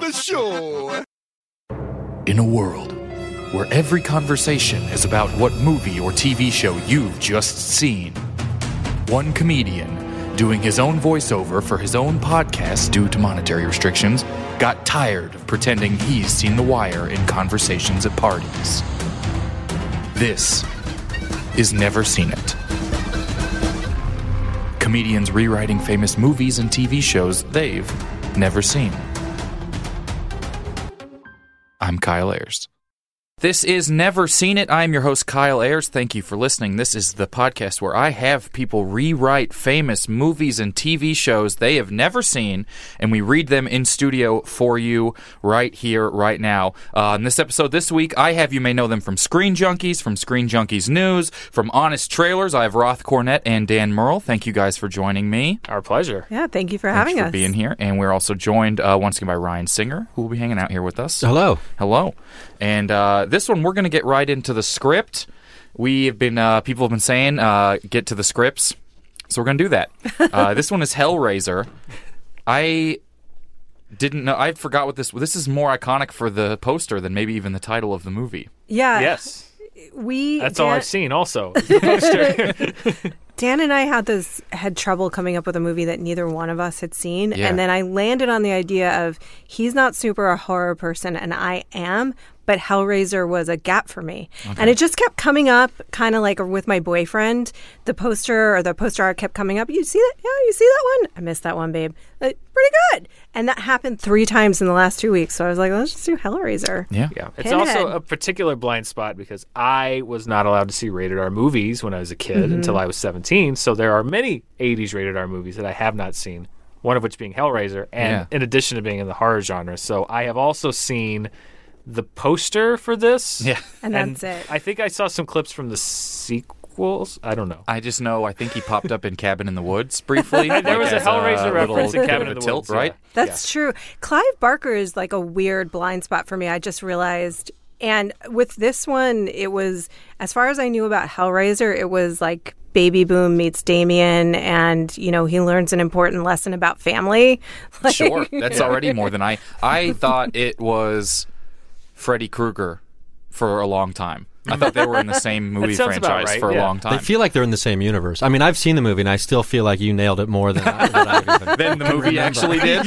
the show. In a world where every conversation is about what movie or TV show you've just seen, one comedian doing his own voiceover for his own podcast due to monetary restrictions got tired of pretending he's seen The Wire in conversations at parties. This is Never Seen It. Comedians rewriting famous movies and TV shows they've never seen. I'm Kyle Ayers. This is Never Seen It. I'm your host, Kyle Ayers. Thank you for listening. This is the podcast where I have people rewrite famous movies and TV shows they have never seen, and we read them in studio for you right here, right now. In this episode this week, I have, you may know them from Screen Junkies, from Screen Junkies News, from Honest Trailers. I have Roth Cornett and Dan Merle. Thank you guys for joining me. Our pleasure. Yeah, thank you for having us. Thanks for being here. And we're also joined once again by Ryan Singer, who will be hanging out here with us. Hello. Hello. And this one, we're going to get right into the script. We have been, people have been saying, get to the scripts. So we're going to do that. This one is Hellraiser. I didn't know, I forgot what this is more iconic for the poster than maybe even the title of the movie. Yeah. Yes. That's Dan, all I've seen also. The poster. Dan and I had trouble coming up with a movie that neither one of us had seen. Yeah. And then I landed on the idea of he's not super a horror person and I am, but Hellraiser was a gap for me. Okay. And it just kept coming up kind of like with my boyfriend. The poster art kept coming up. You see that? Yeah, you see that one? I missed that one, babe. Pretty good. And that happened 3 times in the last 2 weeks. So I was like, let's just do Hellraiser. Yeah. It's Pinhead. also a particular blind spot because I was not allowed to see rated R movies when I was a kid until I was 17. So there are many 80s rated R movies that I have not seen, one of which being Hellraiser, and in addition to being in the horror genre. So I have also seen the poster for this. Yeah. And that's it. I think I saw some clips from the sequels. I don't know. I just know, I think he popped up in Cabin in the Woods briefly. There was a as Hellraiser reference in Cabin in the tilt, Woods. right? Yeah. That's true. Clive Barker is like a weird blind spot for me. I just realized. And with this one, it was, as far as I knew about Hellraiser, it was like Baby Boom meets Damien, and, you know, he learns an important lesson about family. Like, Sure. That's already more than I thought it was Freddy Krueger for a long time. I thought they were in the same movie sounds about franchise right, for a yeah. long time. They feel like they're in the same universe. I mean, I've seen the movie, and I still feel like you nailed it more than I even Then the movie actually did?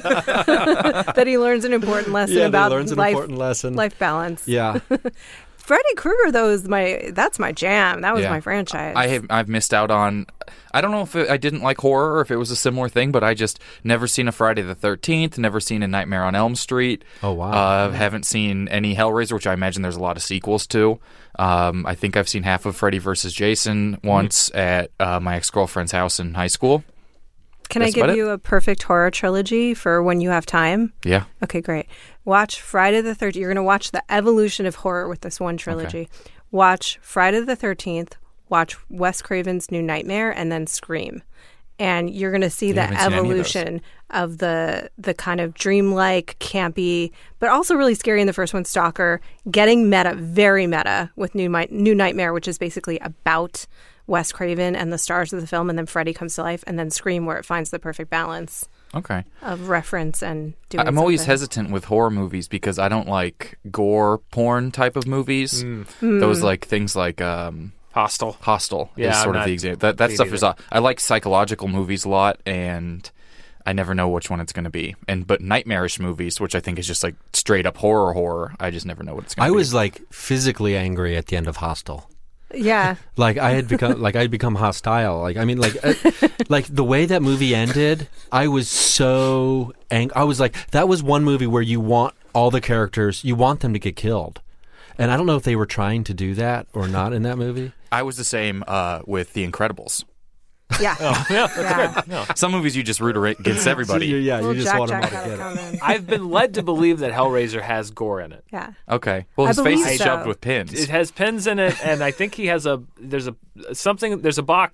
that he learns an important lesson about life balance. Yeah. Freddy Krueger, though, that's my jam. That was Yeah. my franchise. I've missed out on. I don't know if I didn't like horror or if it was a similar thing, but I just never seen a Friday the 13th, never seen a Nightmare on Elm Street. Oh, wow. Haven't seen any Hellraiser, which I imagine there's a lot of sequels to. I think I've seen half of Freddy vs. Jason once at my ex-girlfriend's house in high school. Can I give you a perfect horror trilogy for when you have time? Yeah. Okay, great. Watch Friday the 13th. You're going to watch the evolution of horror with this one trilogy. Okay. Watch Friday the 13th. Watch Wes Craven's New Nightmare, and then Scream. And you're going to see the evolution of the kind of dreamlike, campy, but also really scary in the first one, Stalker, getting meta, very meta with New Nightmare, which is basically about Wes Craven and the stars of the film, and then Freddy comes to life, and then Scream, where it finds the perfect balance. Okay. Of reference and doing I'm always something. hesitant with horror movies because I don't like gore porn type of movies. Those like things like Hostel. Yeah, is sort of the example. That stuff is. I like psychological movies a lot, and I never know which one it's going to be. But nightmarish movies, which I think is just like straight up horror, I just never know what it's going to be. I was like physically angry at the end of Hostel. Yeah. Like I'd become hostile. Like, I mean, like the way that movie ended, I was so angry. I was like, that was one movie where you want all the characters, you want them to get killed. And I don't know if they were trying to do that or not in that movie. I was the same with The Incredibles. Yeah. That's good. No. Some movies you just root against everybody. You Well, just Jack want them all had to it get it. coming. I've been led to believe that Hellraiser has gore in it. Yeah. Okay. Well, I his face believe is so. shoved with pins. It has pins in it, and I think he has there's a box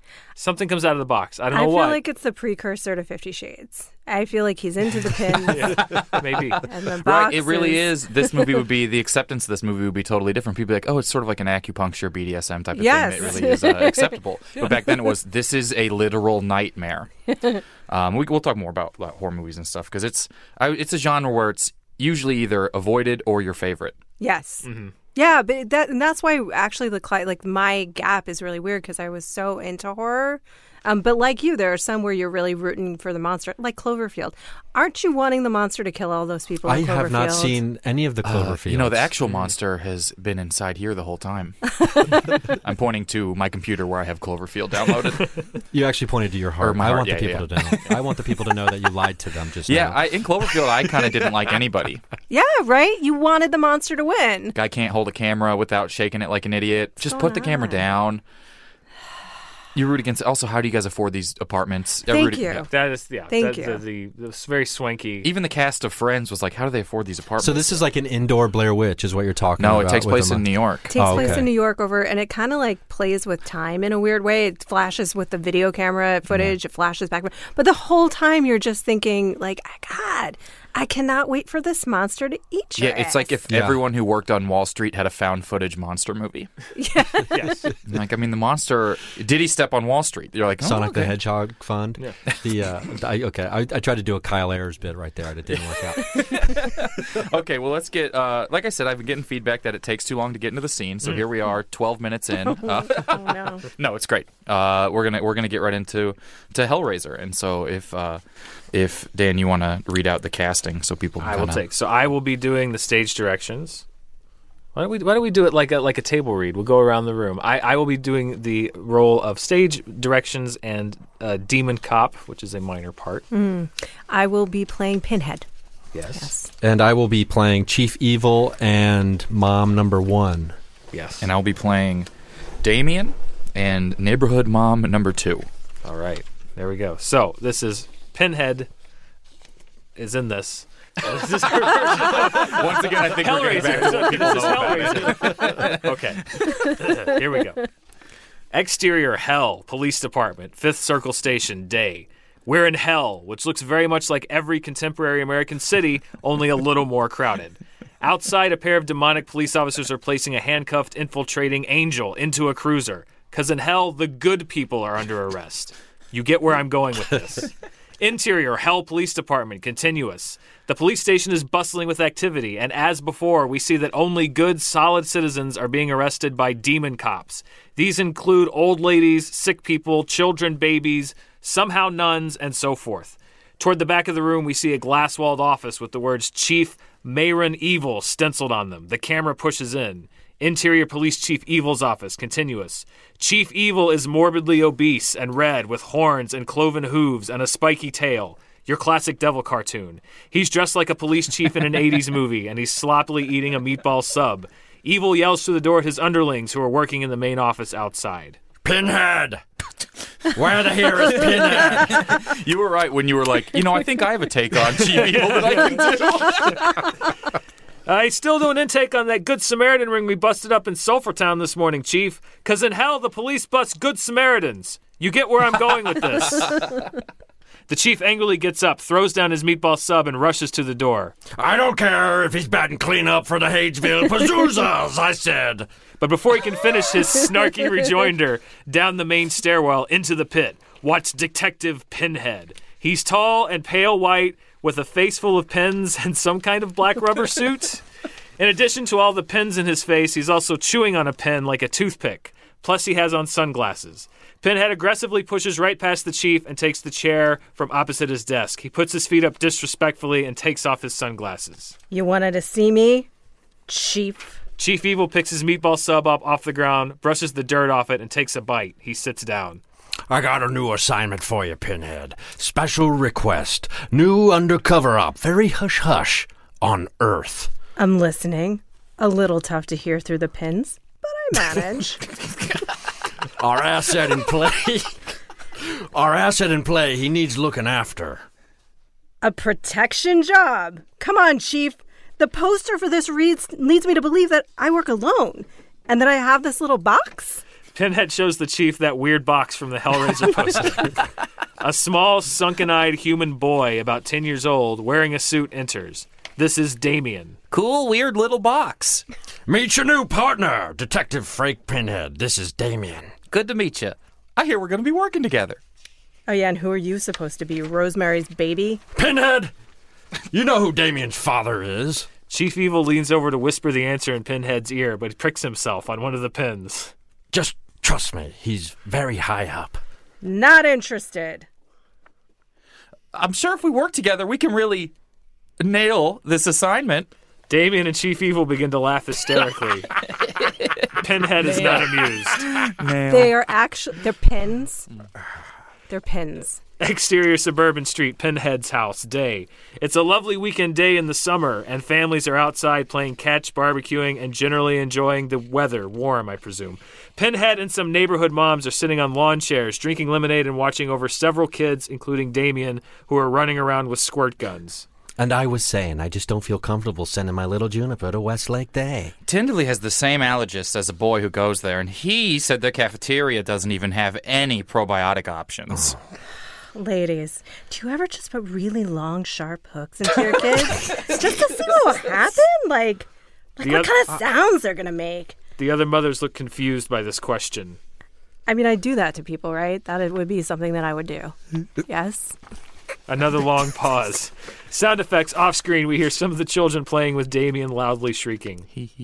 Something comes out of the box. I don't I know feel what. like it's the precursor to 50 Shades. I feel like he's into the pins. Maybe. And the Right, boxes. it really is. This movie would be, the acceptance of this movie would be totally different. People would be like, oh, it's sort of like an acupuncture BDSM type of Yes. thing. It really is acceptable. But back then it was, this is a literal nightmare. We'll talk more about horror movies and stuff because it's a genre where it's usually either avoided or your favorite. Yes. Mm-hmm. Yeah, but that's why actually my gap is really weird because I was so into horror. But like you, there are some where you're really rooting for the monster, like Cloverfield. Aren't you wanting the monster to kill all those people? I in Cloverfield? have not seen any of the Cloverfield. The actual monster has been inside here the whole time. I'm pointing to my computer where I have Cloverfield downloaded. You actually pointed to your heart. Or my I heart, want the people to know. I want the people to know that you lied to them just now. In Cloverfield, I kind of didn't like anybody. Yeah, right? You wanted the monster to win. Guy can't hold a camera without shaking it like an idiot. Just put the camera down. You root against. Also, how do you guys afford these apartments? Thank you. Yeah. That is, Thank you. The very swanky. Even the cast of Friends was like, how do they afford these apartments? So this is like an indoor Blair Witch, is what you're talking about? No, it takes with place them. in New York. Takes place okay. in New York and it kind of like plays with time in a weird way. It flashes with the video camera footage. It flashes back, but the whole time you're just thinking like, God, I cannot wait for this monster to eat your Yeah, it's like if everyone who worked on Wall Street had a found footage monster movie. Yes. Like, I mean, the monster, did he step on Wall Street? You're like, oh, Sonic okay. the Hedgehog Fund. Yeah. I tried to do a Kyle Ayers bit right there, and it didn't work out. Okay, well, let's get, like I said, I've been getting feedback that it takes too long to get into the scene, so here we are, 12 minutes in. Oh, no. No, it's great. We're gonna get right into Hellraiser, and so if Dan, you want to read out the casting so people can I will take. So I will be doing the stage directions. Why don't we do it like a table read? We'll go around the room. I will be doing the role of stage directions and demon cop, which is a minor part. I will be playing Pinhead. Yes. And I will be playing Chief Evil and Mom Number 1. Yes. And I'll be playing Damien and Neighborhood Mom Number 2. All right. There we go. So this is Pinhead is in this. This is her version. Once again, I think we're getting back to what people know about it. Okay. Here we go. Exterior Hell Police Department, 5th Circle Station, day. We're in hell, which looks very much like every contemporary American city, only a little more crowded. Outside, a pair of demonic police officers are placing a handcuffed, infiltrating angel into a cruiser. Because in hell, the good people are under arrest. You get where I'm going with this. Interior Hell Police Department, continuous. The police station is bustling with activity, and as before, we see that only good, solid citizens are being arrested by demon cops. These include old ladies, sick people, children, babies, somehow nuns, and so forth. Toward the back of the room, we see a glass-walled office with the words Chief Mayron Evil stenciled on them. The camera pushes in. Interior Police Chief Evil's office, continuous. Chief Evil is morbidly obese and red with horns and cloven hooves and a spiky tail. Your classic devil cartoon. He's dressed like a police chief in an 80s movie, and he's sloppily eating a meatball sub. Evil yells through the door at his underlings who are working in the main office outside. Pinhead! Where the here is Pinhead? You were right when you were like, I think I have a take on Chief Evil that I can do. I still do an intake on that Good Samaritan ring we busted up in Sulphurtown this morning, Chief. 'Cause in hell, the police bust Good Samaritans. You get where I'm going with this. The chief angrily gets up, throws down his meatball sub, and rushes to the door. I don't care if he's batting cleanup for the Hadesville Pazoozas, I said. But before he can finish his snarky rejoinder, down the main stairwell into the pit, watch Detective Pinhead. He's tall and pale white, with a face full of pins and some kind of black rubber suit. In addition to all the pins in his face, he's also chewing on a pen like a toothpick. Plus, he has on sunglasses. Pinhead aggressively pushes right past the chief and takes the chair from opposite his desk. He puts his feet up disrespectfully and takes off his sunglasses. You wanted to see me, Chief? Chief Evil picks his meatball sub up off the ground, brushes the dirt off it, and takes a bite. He sits down. I got a new assignment for you, Pinhead. Special request. New undercover op. Very hush-hush. On Earth. I'm listening. A little tough to hear through the pins, but I manage. Our asset in play. Our asset in play. He needs looking after. A protection job? Come on, Chief. The poster for this leads me to believe that I work alone and that I have this little box. Pinhead shows the Chief that weird box from the Hellraiser poster. A small, sunken-eyed human boy about 10 years old wearing a suit enters. This is Damien. Cool, weird little box. Meet your new partner, Detective Frank Pinhead. This is Damien. Good to meet you. I hear we're going to be working together. Oh, yeah, and who are you supposed to be? Rosemary's baby? Pinhead! You know who Damien's father is. Chief Evil leans over to whisper the answer in Pinhead's ear, but pricks himself on one of the pins. Just trust me, he's very high up. Not interested. I'm sure if we work together, we can really nail this assignment. Damien and Chief Evil begin to laugh hysterically. Pinhead is not amused. They are actually... They're pins. They're pins. Exterior suburban street, Pinhead's house, day. It's a lovely weekend day in the summer, and families are outside playing catch, barbecuing, and generally enjoying the weather. Warm, I presume. Pinhead and some neighborhood moms are sitting on lawn chairs, drinking lemonade and watching over several kids, including Damien, who are running around with squirt guns. And I was saying, I just don't feel comfortable sending my little Juniper to Westlake Day. Tinderly has the same allergist as a boy who goes there, and he said the cafeteria doesn't even have any probiotic options. Oh. Ladies, do you ever just put really long, sharp hooks into your kids just to see what will happen? Like what kind of sounds they're going to make? The other mothers look confused by this question. I mean, I do that to people, right? That it would be something that I would do. Yes? Another long pause. Sound effects off screen. We hear some of the children playing with Damien loudly shrieking.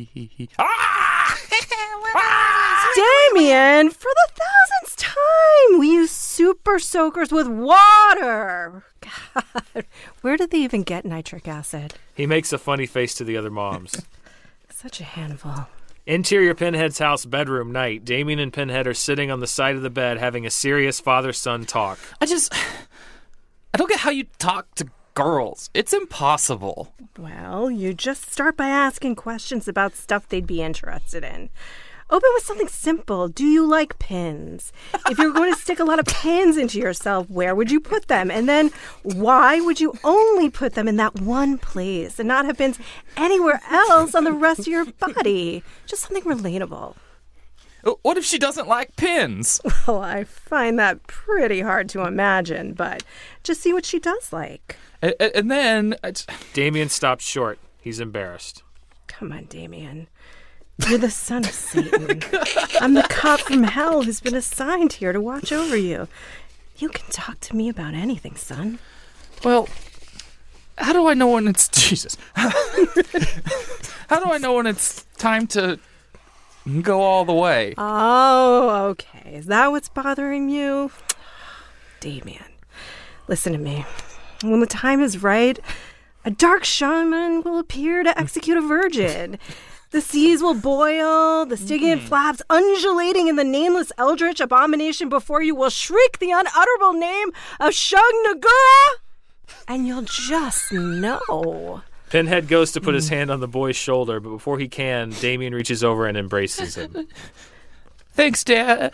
Damien, for the thousandth time, we use super soakers with water. God, where did they even get nitric acid? He makes a funny face to the other moms. Such a handful. Interior Pinhead's house bedroom night. Damien and Pinhead are sitting on the side of the bed having a serious father-son talk. I don't get how you talk to girls. It's impossible. Well, you just start by asking questions about stuff they'd be interested in. Open with something simple. Do you like pins? If you're going to stick a lot of pins into yourself, where would you put them? And then why would you only put them in that one place and not have pins anywhere else on the rest of your body? Just something relatable. What if she doesn't like pins? Well, I find that pretty hard to imagine, but just see what she does like. And then... Damien stops short. He's embarrassed. Come on, Damien. You're the son of Satan. I'm the cop from hell who's been assigned here to watch over you. You can talk to me about anything, son. Well, how do I know when it's... Jesus. How do I know when it's time to go all the way? Oh, okay. Is that what's bothering you? Damien, listen to me. When the time is right, a dark shaman will appear to execute a virgin. The seas will boil, the Stygian flaps undulating in the nameless eldritch abomination before you will shriek the unutterable name of Shug-Nagura, and you'll just know. Pinhead goes to put his hand on the boy's shoulder, but before he can, Damien reaches over and embraces him. Thanks, Dad.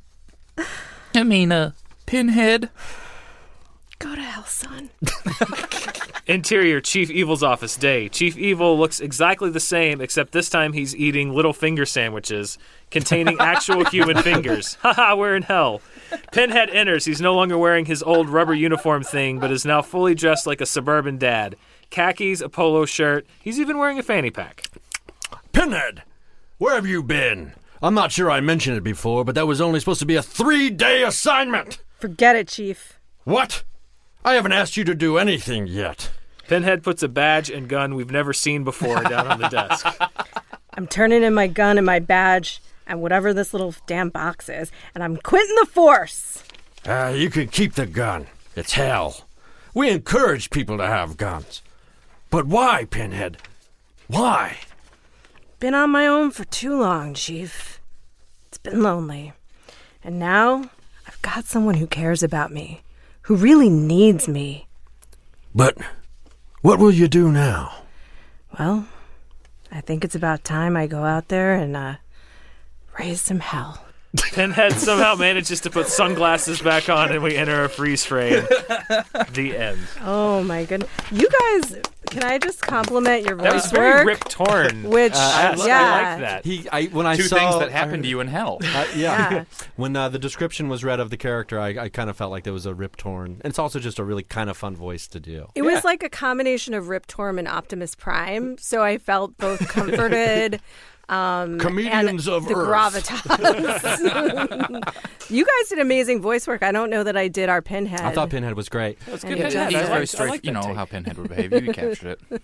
Pinhead. Go to hell, son. Interior, Chief Evil's office, day. Chief Evil looks exactly the same, except this time he's eating little finger sandwiches containing actual human fingers. Haha, we're in hell. Pinhead enters. He's no longer wearing his old rubber uniform thing, but is now fully dressed like a suburban dad. Khakis, a polo shirt. He's even wearing a fanny pack. Pinhead, where have you been? I'm not sure I mentioned it before, but that was only supposed to be a 3-day assignment. Forget it, Chief. What? I haven't asked you to do anything yet. Pinhead puts a badge and gun we've never seen before down on the desk. I'm turning in my gun and my badge and whatever this little damn box is, and I'm quitting the force. You can keep the gun. It's hell. We encourage people to have guns. But why, Pinhead? Why? Been on my own for too long, Chief. It's been lonely. And now I've got someone who cares about me, who really needs me. But what will you do now? Well, I think it's about time I go out there and raise some hell. Pinhead somehow manages to put sunglasses back on and we enter a freeze frame. The end. Oh my goodness. You guys Can I just compliment your voice That was very work? Rip Torn. Which, I like that. When I Two saw, things that happened to you in hell. Yeah. When the description was read of the character, I kind of felt like there was a Rip Torn. And it's also just a really kind of fun voice to do. It was like a combination of Rip Torn and Optimus Prime, so I felt both comforted. Comedians and of the Earth. gravitas. You guys did amazing voice work. I don't know that I did our Pinhead. I thought Pinhead was great. That's And good. it Pinhead. just- He's I very like straight. You that know take. how Pinhead would behave. You captured it.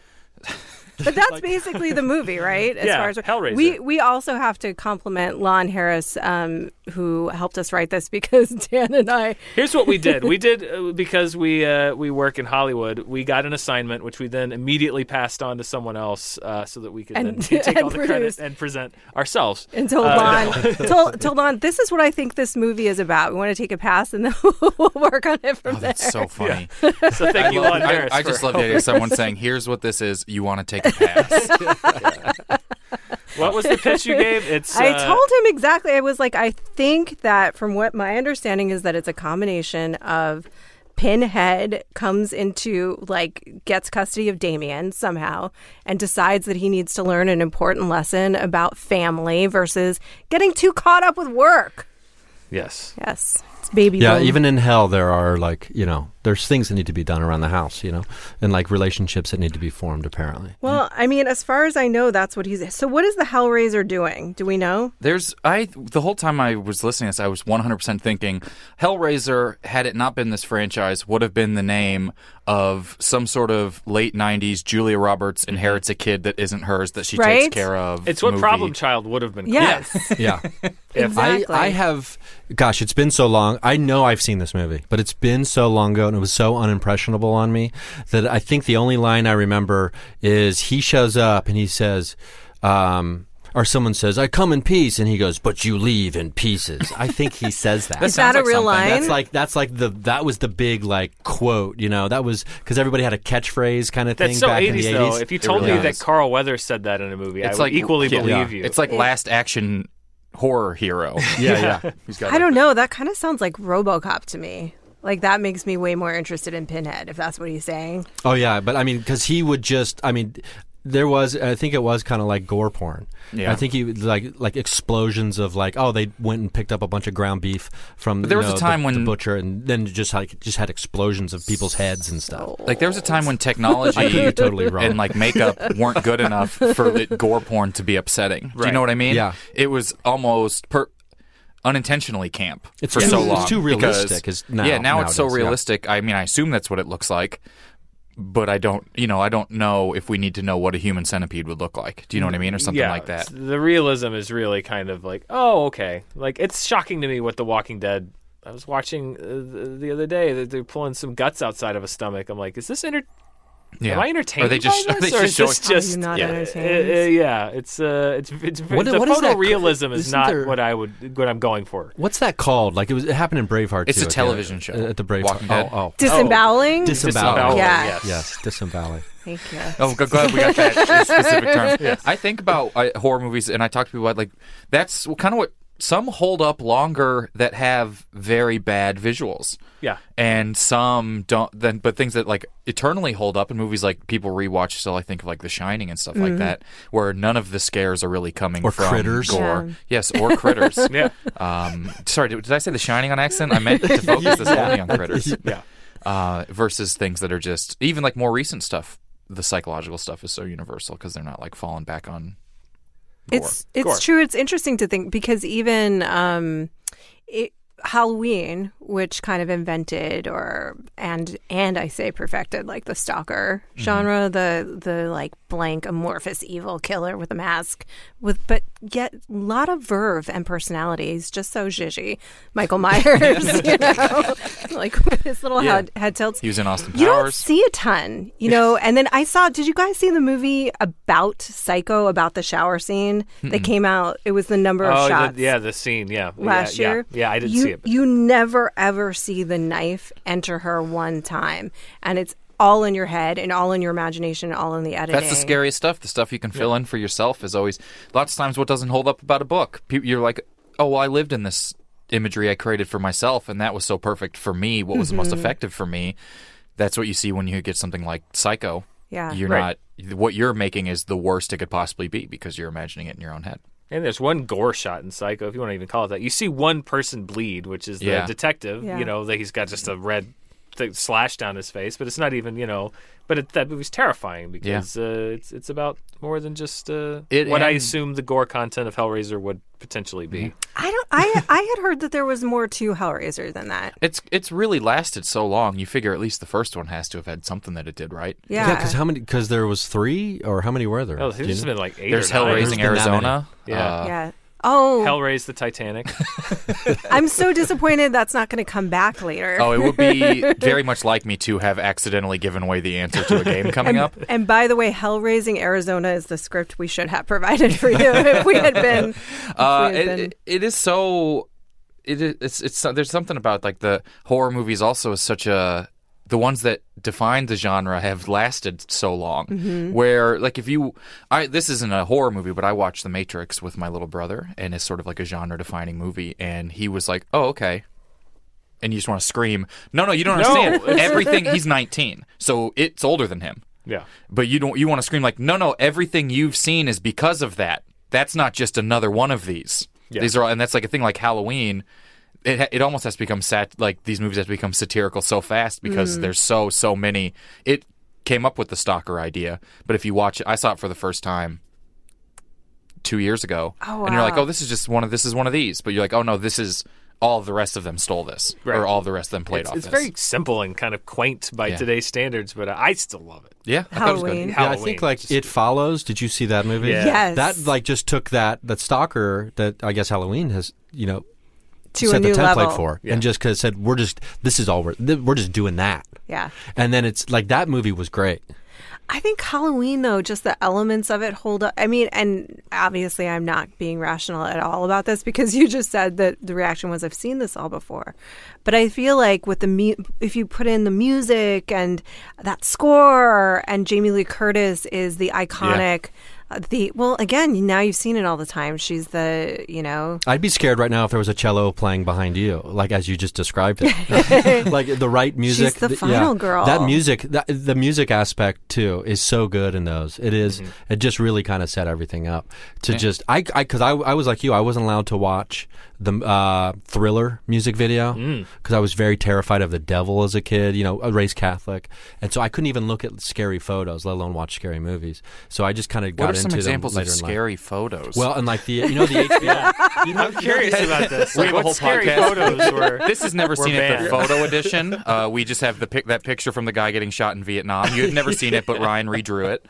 But that's basically the movie, right? As Yeah, far as Hellraiser. we also have to compliment Lon Harris, who helped us write this, because Dan and I. Here's what we did. We did because we work in Hollywood. We got an assignment, which we then immediately passed on to someone else, so that we could then And- take and all the credit produce. and present ourselves. And told Lon, this is what I think this movie is about. We want to take a pass, and then we'll work on it from Oh, there. that's so funny. So thank you, Lon Harris. I just for love the idea of someone saying, "Here's what this is. You want to take a pass?" What was the pitch you gave? It's I told him exactly. I was like, I think that from what my understanding is that it's a combination of Pinhead comes into, gets custody of Damien somehow and decides that he needs to learn an important lesson about family versus getting too caught up with work. yes. Yes. It's baby Yeah, boom. even in hell, there are there's things that need to be done around the house, and relationships that need to be formed, apparently. Well, I mean, as far as I know, that's what he's... So what is the Hellraiser doing? Do we know? The whole time I was listening to this, I was 100% thinking Hellraiser, had it not been this franchise, would have been the name of some sort of late 90s Julia Roberts inherits a kid that isn't hers that she Right? takes care of. It's what movie. Problem Child would have been called. Yes. Yeah. Exactly. I have, gosh, it's been so long. I know I've seen this movie, but it's been so long ago and it was so unimpressionable on me that I think the only line I remember is he shows up and he says, or someone says, "I come in peace," and he goes, "But you leave in pieces." I think he says that. Is that a sounds like real something. line? That was the big quote, that was because everybody had a catchphrase kind of thing That's so back 80s, in the 80s. though. If you told really me that is. Carl Weathers said that in a movie, It's I would equally yeah. believe you. It's like Last Action horror hero. yeah. He's got I don't know. That kind of sounds like RoboCop to me. That makes me way more interested in Pinhead, if that's what he's saying. Oh yeah, but I mean, because he would I think it was kind of like gore porn. Yeah. I think he would like explosions of they went and picked up a bunch of ground beef from But there was a time the when- butcher, and then just had explosions of people's heads and stuff. Like there was a time when technology I could be totally wrong. and makeup weren't good enough for it, gore porn to be upsetting. Do you Right. know what I mean? Yeah. It was almost unintentionally camp It's for too- so it's long. too realistic because- now- now it's so nowadays, yeah. realistic. I mean, I assume that's what it looks like, but I don't know if we need to know what a human centipede would look like. Do you know what I mean, or something like that? The realism is really kind of oh, okay. It's shocking to me what The Walking Dead. I was watching the other day that they're pulling some guts outside of a stomach. I'm like, is this Yeah. Am I entertained? Are they just by this, or is showing? this just Are you not yeah, entertained? yeah, it's the what is that photorealism is isn't not there- what I'm going for. What's that called? It happened in Braveheart. It's too, a television show. at the Braveheart. Walking Dead. Oh, Disemboweling? disemboweling. Yeah. Yes, disemboweling. Thank you. Oh, glad we got that specific term. I think about horror movies, and I talk to people about that's kind of what some hold up longer that have very bad visuals. Yeah. And some don't. But things that eternally hold up in movies people rewatch still. I think of The Shining and stuff like that, where none of the scares are really coming Or from Critters. gore. Yeah. Yes, or Critters. Yeah. Sorry, did I say The Shining on accident? I meant to focus this only on Critters. Yeah. Versus things that are just even more recent stuff. The psychological stuff is so universal because they're not falling back on gore. It's Gore. true. It's interesting to think because even Halloween, which kind of invented and I say perfected the stalker genre, the blank amorphous evil killer with a mask but yet a lot of verve and personality. He's just so zhizhy. Michael Myers, with his little head tilts. He was in Austin Powers. You don't see a ton, and then did you guys see the movie about Psycho, about the shower scene that came out? It was the number of shots. The scene, Last year. Yeah, I didn't see it. You never ever see the knife enter her one time. And it's all in your head and all in your imagination, all in the editing. That's the scariest stuff. The stuff you can fill in for yourself is always lots of times what doesn't hold up about a book. You're like, oh, well, I lived in this imagery I created for myself, and that was so perfect for me. What was the most effective for me? That's what you see when you get something like Psycho. Yeah. You're Right. not. What you're making is the worst it could possibly be because you're imagining it in your own head. And there's one gore shot in Psycho, if you want to even call it that. You see one person bleed, which is the Yeah. detective. Yeah. You know, that he's got just a red slash down his face, but it's not even, you know. But that movie's terrifying because it's about more than just what I assume the gore content of Hellraiser would potentially be. I had heard that there was more to Hellraiser than that. It's really lasted so long. You figure at least the first one has to have had something that it did right. Yeah. because how many? Because there was 3, or how many were there? Oh, Do there's you just know? been like 8 There's or 9. Hellraising been that Arizona. Yeah. Yeah. Oh, Hellraise the Titanic. I'm so disappointed that's not going to come back later. Oh, it would be very much like me to have accidentally given away the answer to a game coming up. And by the way, Hellraising Arizona is the script we should have provided for you if we had been. It is so. It's there's something about like the horror movies also is such a. The ones that define the genre have lasted so long. Where, like, this isn't a horror movie, but I watched The Matrix with my little brother, and it's sort of like a genre-defining movie. And he was like, "Oh, okay." And you just want to scream, "No, you don't understand. Everything." He's 19, so it's older than him. Yeah. But you want to scream like, "No, everything you've seen is because of that. That's not just another one of these. Yeah. These are," and that's like a thing like Halloween. It almost has to become like these movies have to become satirical so fast because there's so many. It came up with the stalker idea, but if you watch it, I saw it for the first time 2 years ago, and you're like, "Oh, this is one of these," but you're like, "Oh no, this is all of the rest of them stole this, Right. or all of the rest of them played off It's this." very simple and kind of quaint by today's standards, but I still love it. Yeah, I thought it was good. Halloween. Yeah, I Halloween, think like just- It Follows. Did you see that movie? Yeah. Yes. That like just took that stalker that I guess Halloween has to set a new the template level. for, Yeah. and just because said we're just doing that, Yeah. and then it's like that movie was great. I think Halloween, though, just the elements of it hold up. I mean, and obviously I'm not being rational at all about this because you just said that the reaction was, I've seen this all before. But I feel like with if you put in the music and that score, and Jamie Lee Curtis is the iconic, well, again, now you've seen it all the time. She's the, I'd be scared right now if there was a cello playing behind you, like as you just described it. Like the right music. She's the final girl. That music, the music aspect too, is so good in those. It is. It just really kind of set everything up to just. Because I was like you, I wasn't allowed to watch the Thriller music video because I was very terrified of the devil as a kid. Raised Catholic, and so I couldn't even look at scary photos, let alone watch scary movies. So I just kind of got into Some them examples of later in life. scary photos. Well, and like the HBO. I'm curious about this. We have a What whole scary podcast. photos were. This has never seen it, banned. the photo edition. We just have that picture from the guy getting shot in Vietnam. You had never seen it, but Ryan redrew it.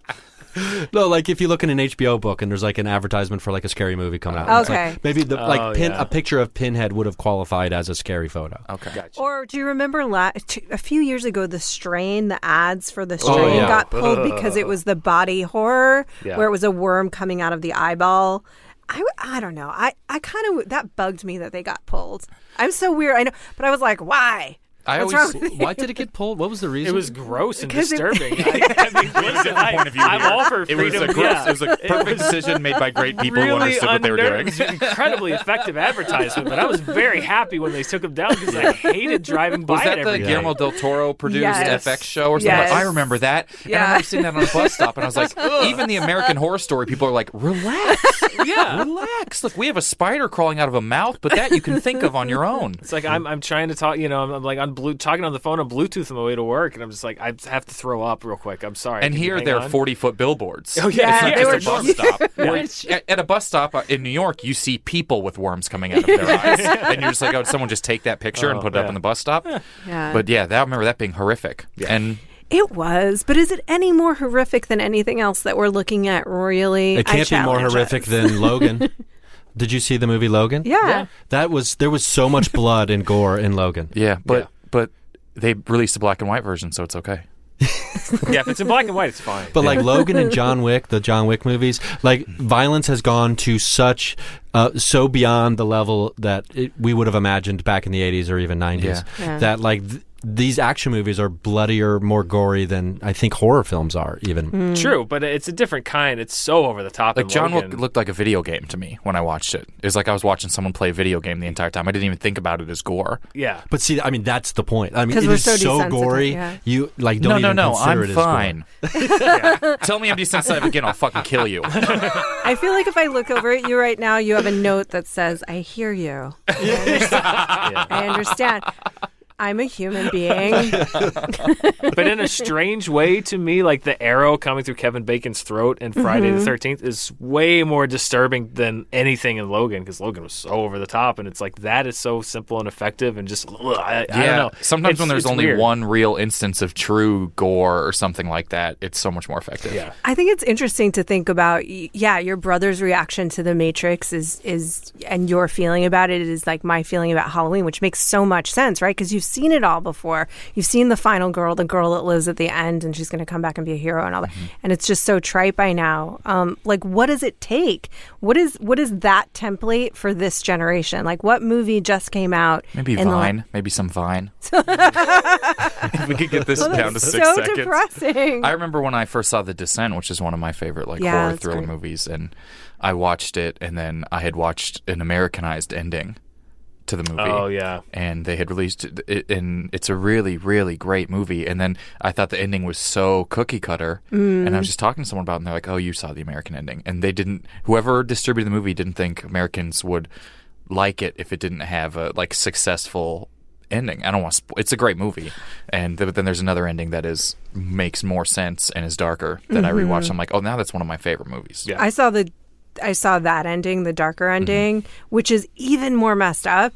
No, like if you look in an HBO book and there's like an advertisement for like a scary movie coming out. It's Okay. like maybe a picture of Pinhead would have qualified as a scary photo. Okay. Gotcha. Or do you remember a few years ago, The Strain, the ads for The Strain yeah. got pulled because it was the body horror Yeah. where it was a worm coming out of the eyeball. I don't know. I kind of, that bugged me that they got pulled. I'm so weird. I know, but I was like, why? What's wrong with you? Why did it get pulled? What was the reason? It was gross and Because it- disturbing. I mean, listen, point of view I'm here. all for It was freedom. a gross, yeah. it was a perfect decision made by great people who really understood what they were doing. It was an incredibly effective advertisement, but I was very happy when they took him down because I hated driving by Was it that every the day. Guillermo del Toro produced Yes. FX show or something? Yes. I remember that. And I Yeah. remember seeing that on a bus stop, and I was like, even the American Horror Story people are like, relax. Yeah. Relax. Look, we have a spider crawling out of a mouth, but that you can think of on your own. It's like I'm trying to talk, I'm like talking on the phone on Bluetooth on my way to work, and I'm just like, I have to throw up real quick. I'm sorry. And Can you here hang there are on? 40-foot billboards. Oh, yeah. Yeah, It's they not were just a bus stop. Where at a bus stop in New York, you see people with worms coming out of their eyes. And you're just like, oh, did someone just take that picture and put it up yeah. on the bus stop? Yeah. But yeah, I remember that being horrific. And It was, but is it any more horrific than anything else that we're looking at royally? It can't be more challenge horrific us. than Logan. Did you see the movie Logan? Yeah. There was so much blood and gore in Logan. yeah, but they released a black and white version, so it's okay. Yeah, if it's in black and white, it's fine. But like Logan and John Wick, the John Wick movies, like violence has gone to such so beyond the level that we would have imagined back in the 80s or even 90s Yeah. Yeah. that like these action movies are bloodier, more gory than I think horror films are even. True, but it's a different kind. It's so over the top. Like John Logan. Wick looked like a video game to me when I watched it. It was like I was watching someone play a video game the entire time. I didn't even think about it as gore. Yeah. But see, I mean, that's the point. I mean, 'Cause it we're is so so desensitized, gory. yeah. You like don't even No, consider I'm it fine. as gore. Tell me I'm desensitized again, I'll fucking kill you. I feel like if I look over at you right now, you have a note that says, I hear you. I understand. I'm a human being. But in a strange way, to me, like the arrow coming through Kevin Bacon's throat in Friday the 13th is way more disturbing than anything in Logan, because Logan was so over the top, and it's like that is so simple and effective, and just I don't know. Sometimes when there's it's only weird. one real instance of true gore or something like that, it's so much more effective. Yeah. I think it's interesting to think about, your brother's reaction to The Matrix is and your feeling about it is like my feeling about Halloween, which makes so much sense, right? Because you've seen it all before. You've seen the final girl, the girl that lives at the end, and she's going to come back and be a hero and all that. And it's just so trite by now. Like, what does it take? What is that template for this generation? Like, what movie just came out? Maybe in Vine. Maybe some Vine. If we could get this down to 6 so seconds. depressing. I remember when I first saw The Descent, which is one of my favorite horror that's thriller great. movies, and I watched it, and then I had watched an Americanized ending to the movie. Oh, yeah. And they had released it, and it's a really, really great movie. And then I thought the ending was so cookie cutter, and I was just talking to someone about it, and they're like, "Oh, you saw the American ending," and they didn't. Whoever distributed the movie didn't think Americans would like it if it didn't have a successful ending. I don't want to. It's a great movie, but then there's another ending that makes more sense and is darker that I rewatched. I'm like, oh, now that's one of my favorite movies. Yeah. I saw that ending, the darker ending, which is even more messed up.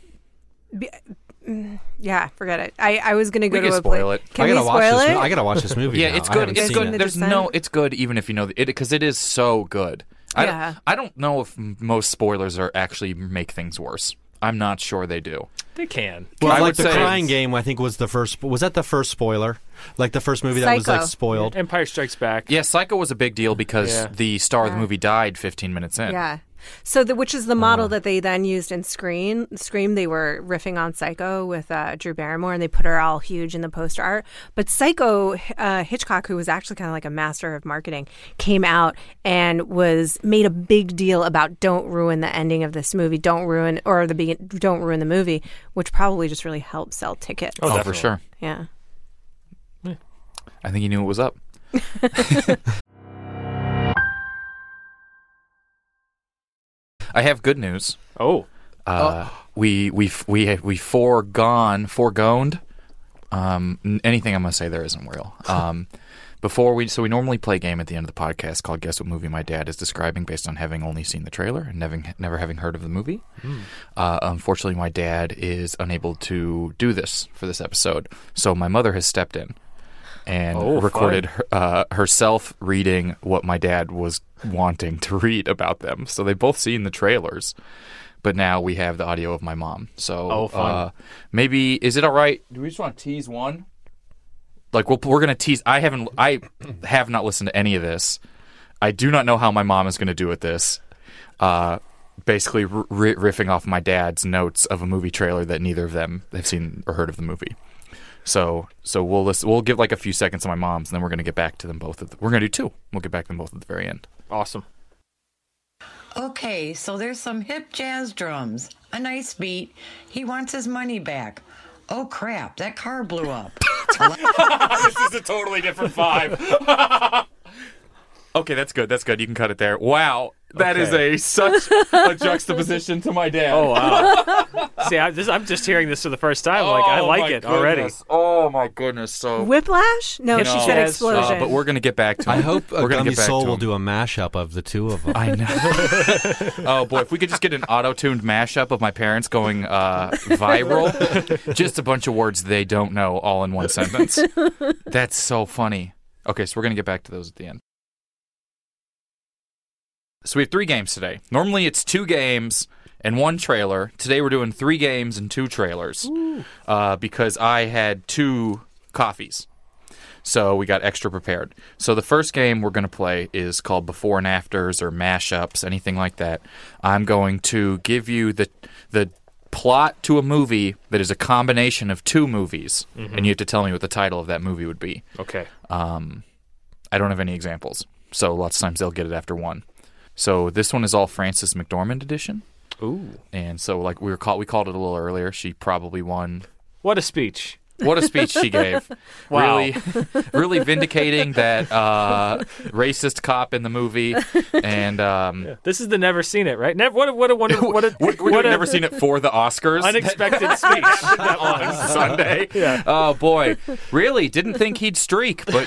Yeah, forget it. I was going to go We to can a spoil it. Can I gotta we watch spoil this. it? I gotta watch this movie. Yeah, now. it's I good. haven't It's seen good. it. There's Descent? it's good even if you know it because it is so good. Yeah. I don't know if most spoilers are actually make things worse. I'm not sure they do. They can. Well, I like would the say Crying it's- Game, I think was the first. Was that the first spoiler? Like the first movie that was Psycho. like spoiled. Empire Strikes Back. Yeah, Psycho was a big deal because Yeah. the star of the movie died 15 minutes in. Yeah. So, which is the model that they then used in Scream. They were riffing on Psycho with Drew Barrymore, and they put her all huge in the poster art. But Psycho, Hitchcock, who was actually kind of like a master of marketing, came out and made a big deal about don't ruin the ending of this movie, don't ruin the movie, which probably just really helped sell tickets. Oh, for definitely. sure. Yeah. I think he knew it was up. I have good news. Oh. We foregoned. Anything I'm gonna say there isn't real. We normally play a game at the end of the podcast called Guess What Movie My Dad is Describing, based on having only seen the trailer and never having heard of the movie. Unfortunately, my dad is unable to do this for this episode, so my mother has stepped in and recorded herself reading what my dad was wanting to read about them. So they've both seen the trailers, but now we have the audio of my mom. So maybe, is it all right? Do we just want to tease one? Like, we're going to tease. I have not listened to any of this. I do not know how my mom is going to do with this. Basically riffing off my dad's notes of a movie trailer that neither of them have seen or heard of the movie. So we'll listen. We'll give like a few seconds to my mom's, and then we're going to get back to them both. We're going to do two. We'll get back to them both at the very end. Awesome. Okay, so there's some hip jazz drums. A nice beat. He wants his money back. Oh crap, that car blew up. This is a totally different vibe. Okay, that's good. That's good. You can cut it there. Wow. That is such a juxtaposition to my dad. Oh, wow. See, I'm just hearing this for the first time. I like it already. Oh, my goodness. So Whiplash? No, she said Jazz, explosion. but we're going to get back to him. I hope we're gonna Gummy get back Soul to will him. do a mashup of the two of them. I know. Oh, boy. If we could just get an auto-tuned mashup of my parents going viral. Just a bunch of words they don't know all in one sentence. That's so funny. Okay, so we're going to get back to those at the end. So we have 3 games today. Normally it's 2 games and 1 trailer. Today we're doing 3 games and 2 trailers because I had 2 coffees. So we got extra prepared. So the first game we're going to play is called Before and Afters or Mashups, anything like that. I'm going to give you the plot to a movie that is a combination of two movies, and you have to tell me what the title of that movie would be. Okay. I don't have any examples, so lots of times they'll get it after one. So this one is all Frances McDormand edition. Ooh. And so like we called it a little earlier. She probably won. What a speech. What a speech she gave. Wow. Really vindicating that racist cop in the movie. And This is the Never Seen It, right? What a wonderful, what a never seen it for the Oscars. unexpected speech. That on was. Sunday. Yeah. Oh boy. Really didn't think he'd streak, but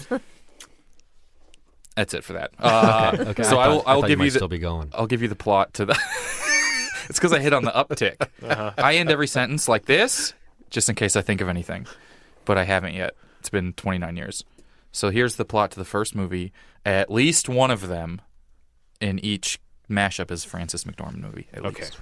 that's it for that. Okay. So I will give you still be going. I'll give you the plot to the It's because I hit on the uptick. I end every sentence like this, just in case I think of anything. But I haven't yet. It's been 29 years. So here's the plot to the first movie. At least one of them in each mashup is Frances McDormand movie, at least.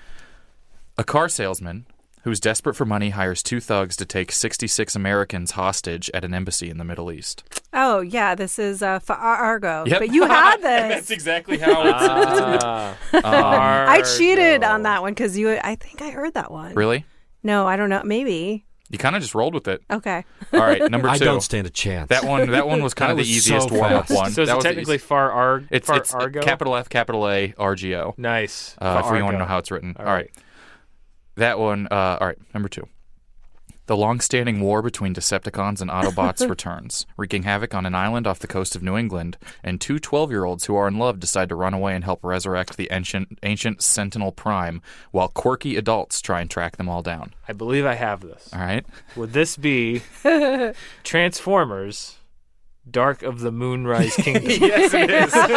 A car salesman who's desperate for money hires two thugs to take 66 Americans hostage at an embassy in the Middle East. Oh, yeah, this is Fargo. Yep. But you had this. That's exactly how it's I cheated on that one because I think I heard that one. Really? No, I don't know. Maybe. You kind of just rolled with it. Okay. All right, number 2. I don't stand a chance. That one was kind of the was easiest so warm-up fast. one. So is that it was the technically easy- Fargo? It's capital F, capital A, RGO. Nice. If we want Fargo. to know how it's written. All All right. That one, all right, number 2. The long-standing war between Decepticons and Autobots returns, wreaking havoc on an island off the coast of New England, and two 12-year-olds who are in love decide to run away and help resurrect the ancient Sentinel Prime, while quirky adults try and track them all down. I believe I have this. All right? Would this be Transformers, Dark of the Moonrise Kingdom? Yes, it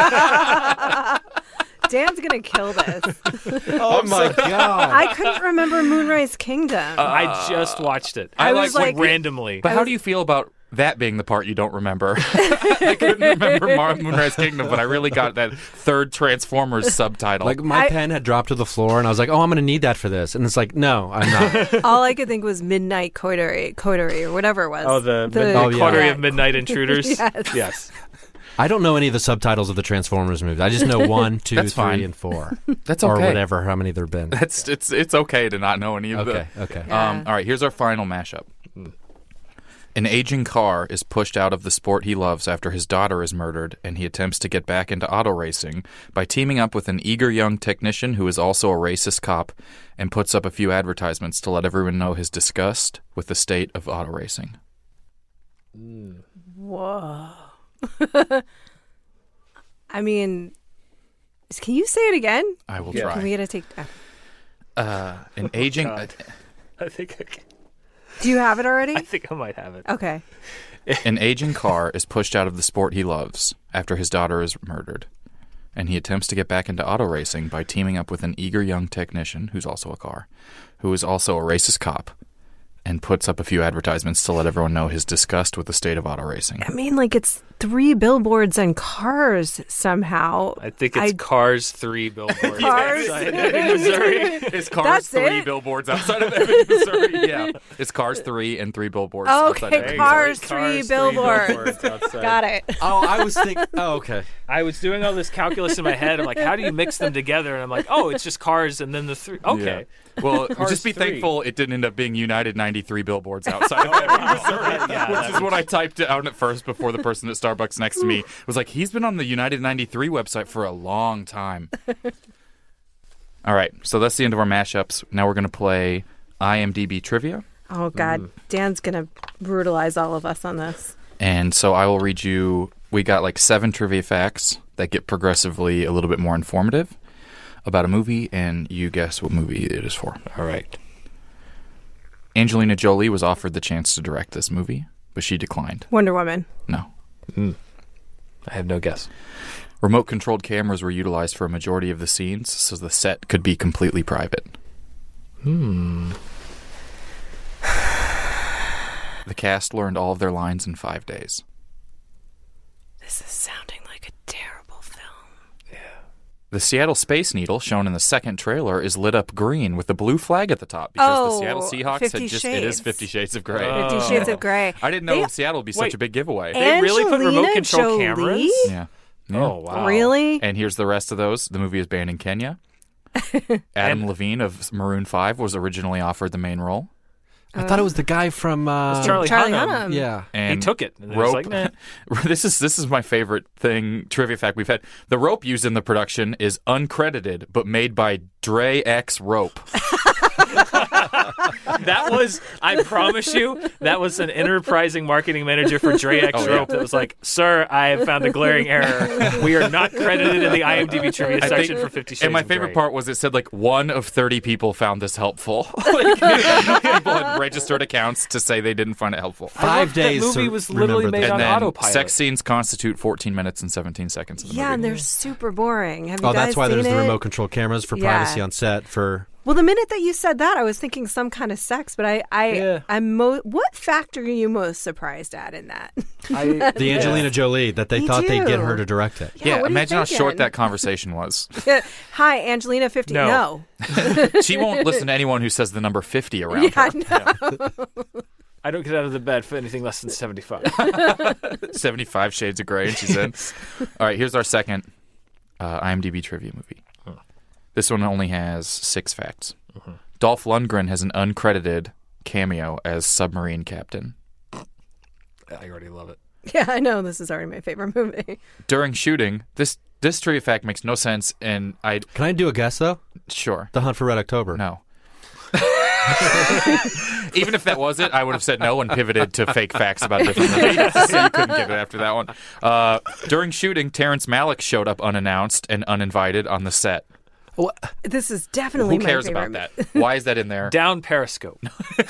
is. Dan's going to kill this. Oh my god! I couldn't remember Moonrise Kingdom. I just watched it. I was like- randomly. But how do you feel about that being the part you don't remember? I couldn't remember Moonrise Kingdom, but I really got that third Transformers subtitle. Like my pen had dropped to the floor, and I was like, "Oh, I'm going to need that for this." And it's like, "No, I'm not." All I could think was Midnight Coterie or whatever it was. Oh, the Oh, yeah. Coterie of Midnight Intruders? Yes. Yes. I don't know any of the subtitles of the Transformers movies. I just know 1, 2, That's 3, fine. and 4, That's or okay. whatever. How many there've been? It's okay to not know any of Okay. Yeah. All right, here's our final mashup. An aging car is pushed out of the sport he loves after his daughter is murdered, and he attempts to get back into auto racing by teaming up with an eager young technician who is also a racist cop and puts up a few advertisements to let everyone know his disgust with the state of auto racing. Whoa. I mean, can you say it again? I will Yeah. Can we try. get a take? An aging... God. I think Do you have it already? I might have it. Okay. An aging car is pushed out of the sport he loves after his daughter is murdered, and he attempts to get back into auto racing by teaming up with an eager young technician, who's also a car, who is also a racist cop, and puts up a few advertisements to let everyone know his disgust with the state of auto racing. I mean, like it's 3 billboards and cars somehow. I think it's Cars 3 billboards Cars. outside Ebbing, Missouri. It's Cars That's 3 it? billboards outside of Ebbing, Missouri. Yeah, it's Cars 3 and 3 billboards outside of Okay, Ebbing, Cars Missouri. 3 billboards. outside. Got it. Oh, I was thinking. Oh, okay. I was doing all this calculus in my head. I'm like, how do you mix them together? And I'm like, oh, it's just cars and then the 3. Okay. Yeah. Well, Cars just be 3. thankful it didn't end up being United 93 billboards outside of Ebbing, Missouri, Yeah, which is what I typed out at first before the person at Starbucks next to me was like, he's been on the United 93 website for a long time. All right, so that's the end of our mashups. Now we're going to play IMDb Trivia. Oh, God. Dan's going to brutalize all of us on this. And so I will read you, we got like 7 trivia facts that get progressively a little bit more informative about a movie, and you guess what movie it is for. All right. Angelina Jolie was offered the chance to direct this movie, but she declined. Wonder Woman. No. I have no guess. Remote-controlled cameras were utilized for a majority of the scenes, so the set could be completely private. The cast learned all of their lines in 5 days. This is sounding like a terrible film. The Seattle Space Needle, shown in the second trailer, is lit up green with a blue flag at the top because the Seattle Seahawks 50 had just... Shades. It is 50 Shades of Grey. 50 Shades of Grey. I didn't know They- Seattle would be Wait. such a big giveaway. They really put Angelina remote control Jolie? cameras? Yeah. Oh, wow. Really? And here's the rest of those. The movie is banned in Kenya. Adam Levine of Maroon 5 was originally offered the main role. I thought it was the guy from Charlie Hunnam. Yeah. And He took it. And it Rope. was like, nah. This is my favorite trivia fact we've had. The rope used in the production is uncredited, but made by Dre X Rope. That was, I promise you, that was an enterprising marketing manager for Dre X Rope that was like, sir, I have found a glaring error. We are not credited in the IMDb trivia section for 50 Shades And my of favorite Grey. part was it said like 1 of 30 people found this helpful. Like, people had registered accounts to say they didn't find it helpful. 5 days. That movie to was literally remember made that. on And then autopilot. sex scenes constitute 14 minutes and 17 seconds of the Yeah, movie. and they're super boring. Have you Oh, guys that's why there's seen the it? remote control cameras for Yeah. privacy on set. Well, the minute that you said that, I was thinking some kind of sex. But what fact are you most surprised at in that? The Angelina Jolie that they Me thought they'd get too. her to direct it. Yeah, what are you imagine how short thinking? that conversation was. Hi, Angelina 50. No. She won't listen to anyone who says the number 50 around her. No. I don't get out of the bed for anything less than 75. 75 Shades of Grey, and she's in. All right, here's our second IMDb trivia movie. This one only has 6 facts. Dolph Lundgren has an uncredited cameo as submarine captain. I already love it. Yeah, I know. This is already my favorite movie. During shooting, this trivia fact makes no sense, and Can I do a guess, though? sure. The Hunt for Red October. No. Even if that was it, I would have said no and pivoted to fake facts about a different movie. So you couldn't get it after that one. During shooting, Terrence Malick showed up unannounced and uninvited on the set. This is definitely Who cares my favorite about that? Why is that in there? Down Periscope.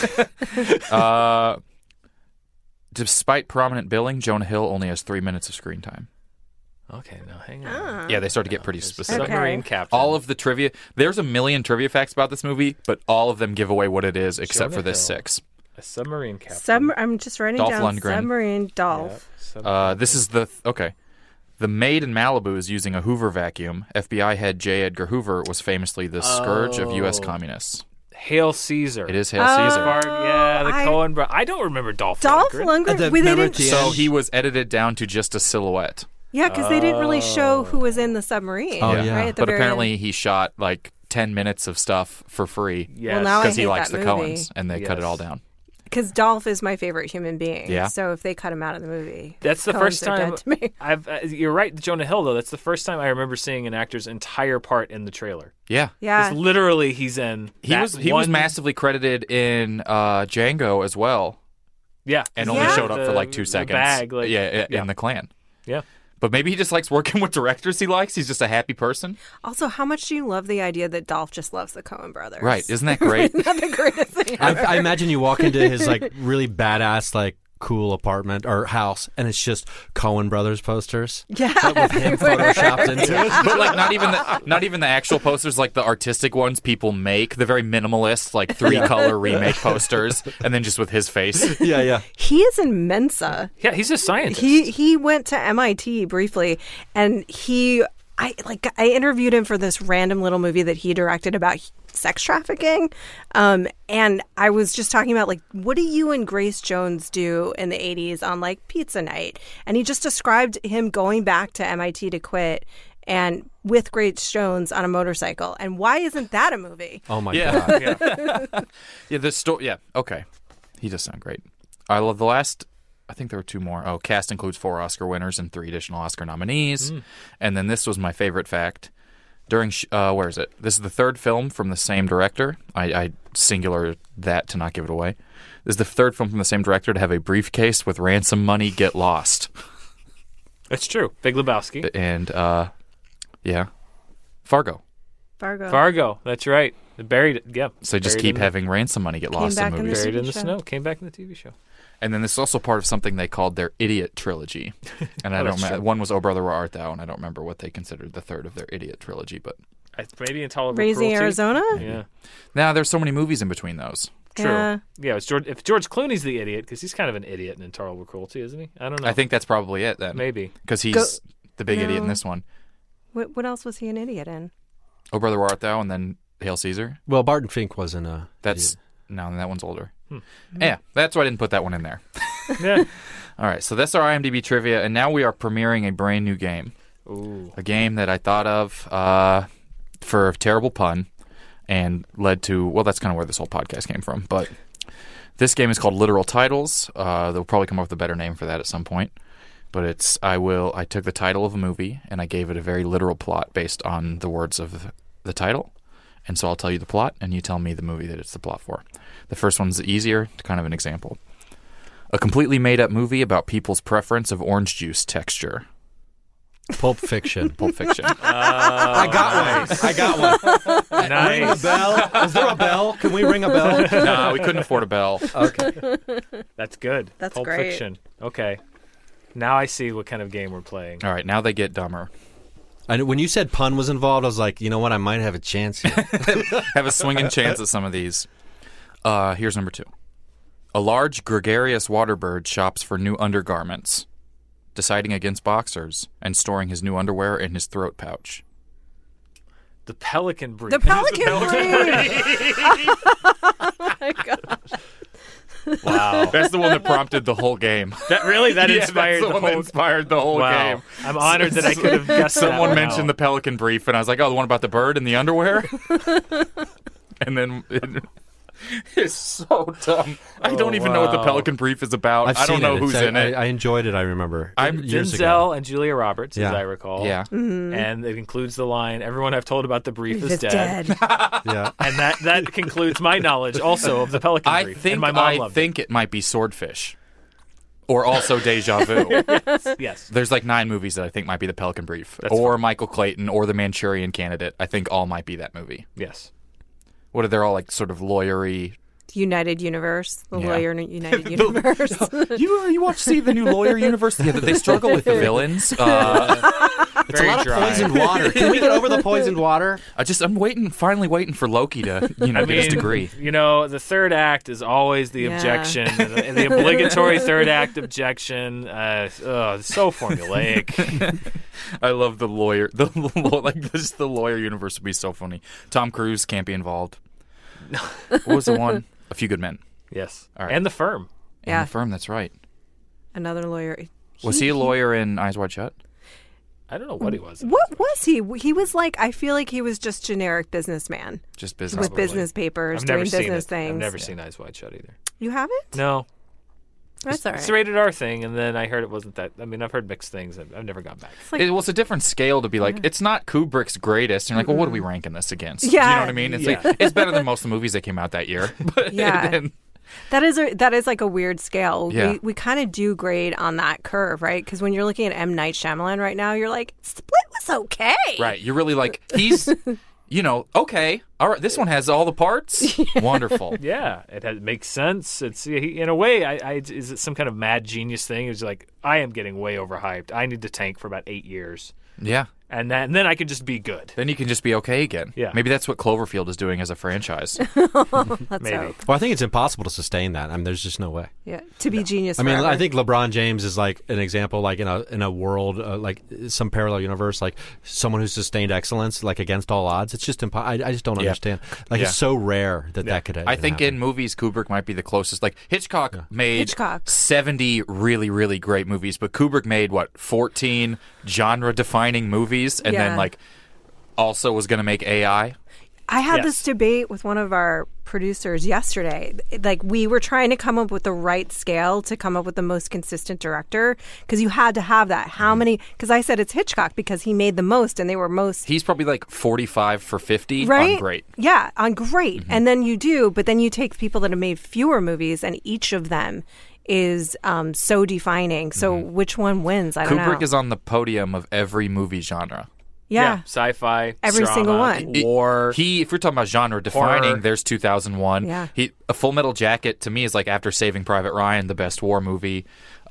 Despite prominent billing, Jonah Hill only has 3 minutes of screen time. Okay, now hang on. Yeah, they start to get pretty specific. Submarine Okay. captain. All of the trivia, there's a million trivia facts about this movie, but all of them give away what it is except Jonah for this Hill. 6. A submarine captain. I'm just writing Dolph down Lundgren. Submarine Dolph. This is okay. The maid in Malibu is using a Hoover vacuum. FBI head J. Edgar Hoover was famously the scourge of U.S. communists. Hail Caesar. It is Hail Caesar. Yeah, the I- Coen brothers. I don't remember Dolph Dolph Lundgren. Lundgren? The- Wait, they remember didn't. at the So end? he was edited down to just a silhouette. Yeah, because they didn't really show who was in the submarine. Oh, yeah. Right at the But very apparently end. he shot like 10 minutes of stuff for free Yes. Well, now I because he hate likes that the movie. Coens, and they cut it Yes. all down. Because Dolph is my favorite human being. Yeah. So if they cut him out of the movie, That's the Coens first are time dead to me. I've. You're right, Jonah Hill though. That's the first time I remember seeing an actor's entire part in the trailer. Yeah. Yeah. Because literally he's in. He was massively credited in Django as well, Yeah, and only Yeah. showed up for like 2 The seconds. Bag, like, yeah, yeah. in the Klan. Yeah. But maybe he just likes working with directors he likes. He's just a happy person. Also, how much do you love the idea that Dolph just loves the Coen brothers? Right. Isn't that great? Not the greatest thing ever. I imagine you walk into his like really badass like cool apartment or house, and it's just Coen Brothers posters. Yeah. With him photoshopped into it. But like not even the actual posters, like the artistic ones people make, the very minimalist, like 3-color remake posters, and then just with his face. Yeah, yeah. He is in Mensa. Yeah, he's a scientist. He went to MIT briefly, and I interviewed him for this random little movie that he directed about sex trafficking, and I was just talking about like, what do you and Grace Jones do in the 80s on like pizza night? And he just described him going back to MIT to quit and with Grace Jones on a motorcycle. And why isn't that a movie? Oh my Yeah. god. Yeah. Yeah, the story. Yeah, okay. He does sound great. I love the last. I think there were 2 more. Oh, cast includes 4 Oscar winners and 3 additional Oscar nominees. And then this was my favorite fact. During where is it? This is the 3rd film from the same director. I singular that to not give it away. This is the 3rd film from the same director to have a briefcase with ransom money get lost. That's true. Big Lebowski. And yeah, Fargo. Fargo. That's right. They buried it. Yeah. So they just Buried keep in having ransom money get lost in back in the movies. Buried in TV the show. snow. Came back in the TV show. And then this is also part of something they called their Idiot Trilogy. And I don't that's remember. true. One was Oh Brother Where Art Thou, and I don't remember what they considered the 3rd of their Idiot Trilogy. But Maybe Intolerable Raising Cruelty. Arizona? Yeah. now there's so many movies in between those. True. Yeah. Yeah. It's George, if George Clooney's the idiot, because he's kind of an idiot in Intolerable Cruelty, isn't he? I don't know. I think that's probably it then. Maybe. Because he's Go- the big idiot in No. this one. What else was he an idiot in? Oh Brother Where Art Thou, and then Hail Caesar. Well, Barton Fink wasn't a. That's no, that one's older. Yeah, that's why I didn't put that one in there. Yeah. All right, so that's our IMDb trivia, and now we are premiering a brand new game. Ooh. A game that I thought of for a terrible pun and led to, well, that's kind of where this whole podcast came from. But this game is called Literal Titles. They'll probably come up with a better name for that at some point. But I took the title of a movie and I gave it a very literal plot based on the words of the title. And so I'll tell you the plot and you tell me the movie that it's the plot for. The first one's easier, kind of an example. A completely made-up movie about people's preference of orange juice texture. Pulp Fiction. Pulp Fiction. I got one. Nice. Ring a bell. Is there a bell? Can we ring a bell? Nah, we couldn't afford a bell. Okay. That's good. That's Pulp great. Fiction. Okay. Now I see what kind of game we're playing. All right, now they get dumber. And when you said pun was involved, I was like, you know what? I might have a chance here. Have a swinging chance at some of these. Here's number 2. A large, gregarious water bird shops for new undergarments, deciding against boxers and storing his new underwear in his throat pouch. The Pelican Brief. The Pelican Brief. Oh my gosh. Wow. That's the one that prompted the whole game. That that's inspired the one that whole inspired the whole Wow. game. I'm honored that I could have guessed that Someone one mentioned out. the Pelican Brief, and I was like, oh, the one about the bird and the underwear? And then it's so dumb. I don't even know what the wow. Pelican Brief is about. I've I don't seen know it. who's in it. I enjoyed it, I remember. I'm years Denzel ago. and Julia Roberts, as Yeah. I recall. Yeah. And it includes the line, everyone I've told about the brief is It's dead. Yeah. And that concludes my knowledge also of the Pelican I Brief. think and my mom loved it might be Swordfish. Or also Deja Vu. it. Yes. There's like 9 movies that I think might be the Pelican Brief. That's or Michael Clayton or The Manchurian Candidate. I think all might be that movie. Yes. What are they all like sort of lawyery? United Universe, the Yeah. lawyer in United Universe. You watch see the new Lawyer Universe? Yeah, they struggle with the villains. It's a lot of poisoned water. Can we get over the poisoned water? I'm finally waiting for Loki to get his degree. You know, the third act is always the Yeah. objection, and the obligatory third act objection. It's so formulaic. I love the lawyer. The lawyer universe would be so funny. Tom Cruise can't be involved. What was the one? A Few Good Men. Yes. All right. And The Firm. And Yeah. The Firm, that's right. Another lawyer. Was he a lawyer in Eyes Wide Shut? I don't know what he was. What was he? He was like, I feel like he was just generic businessman Just business. with business papers, I've doing never seen business it. things. I've never seen Eyes Wide Shut either. You haven't? No. That's all It's right. a rated R thing, and then I heard it wasn't that. I mean, I've heard mixed things. I've never gone back. It's a different scale to be like, it's not Kubrick's greatest. And you're like, well, what are we ranking this against? Yeah. Do you know what I mean? It's Yeah. like it's better than most of the movies that came out that year. But Yeah. then- That is like a weird scale. Yeah. We kind of do grade on that curve, right? Because when you're looking at M. Night Shyamalan right now, you're like, Split was okay. right. You're really like, he's, okay. All right. This one has all the parts. Wonderful. Yeah, it makes sense. It's in a way, is it some kind of mad genius thing? It's like I am getting way overhyped. I need to tank for about 8 years, Yeah. and then I can just be good. Then you can just be okay again. Yeah. Maybe that's what Cloverfield is doing as a franchise. Let's Maybe. hope. Well, I think it's impossible to sustain that. I mean, there's just no way. Yeah. To be genius. I mean, forever. I think LeBron James is like an example, like in a world like some parallel universe, like someone who sustained excellence, like against all odds. It's just I just don't understand. Like Yeah. it's so rare that could. I think happen. in movies, Kubrick might be the closest. Like Hitchcock made Hitchcock. 70 really, really great movies, but Kubrick made 14 genre-defining movies, and Yeah. then also was going to make AI. I had Yes. this debate with one of our producers yesterday. Like, we were trying to come up with the right scale to come up with the most consistent director, because you had to have that. How many? Because I said it's Hitchcock because he made the most, and they were most. He's probably 45 for 50 Right? on great. Yeah, on great. And then but then you take people that have made fewer movies, and each of them is so defining. So which one wins? I don't know. Kubrick is on the podium of every movie genre. Yeah. Sci-fi, Every drama, single one. war. If we're talking about genre defining, Horror. there's 2001. Yeah. A Full Metal Jacket to me is after Saving Private Ryan, the best war movie.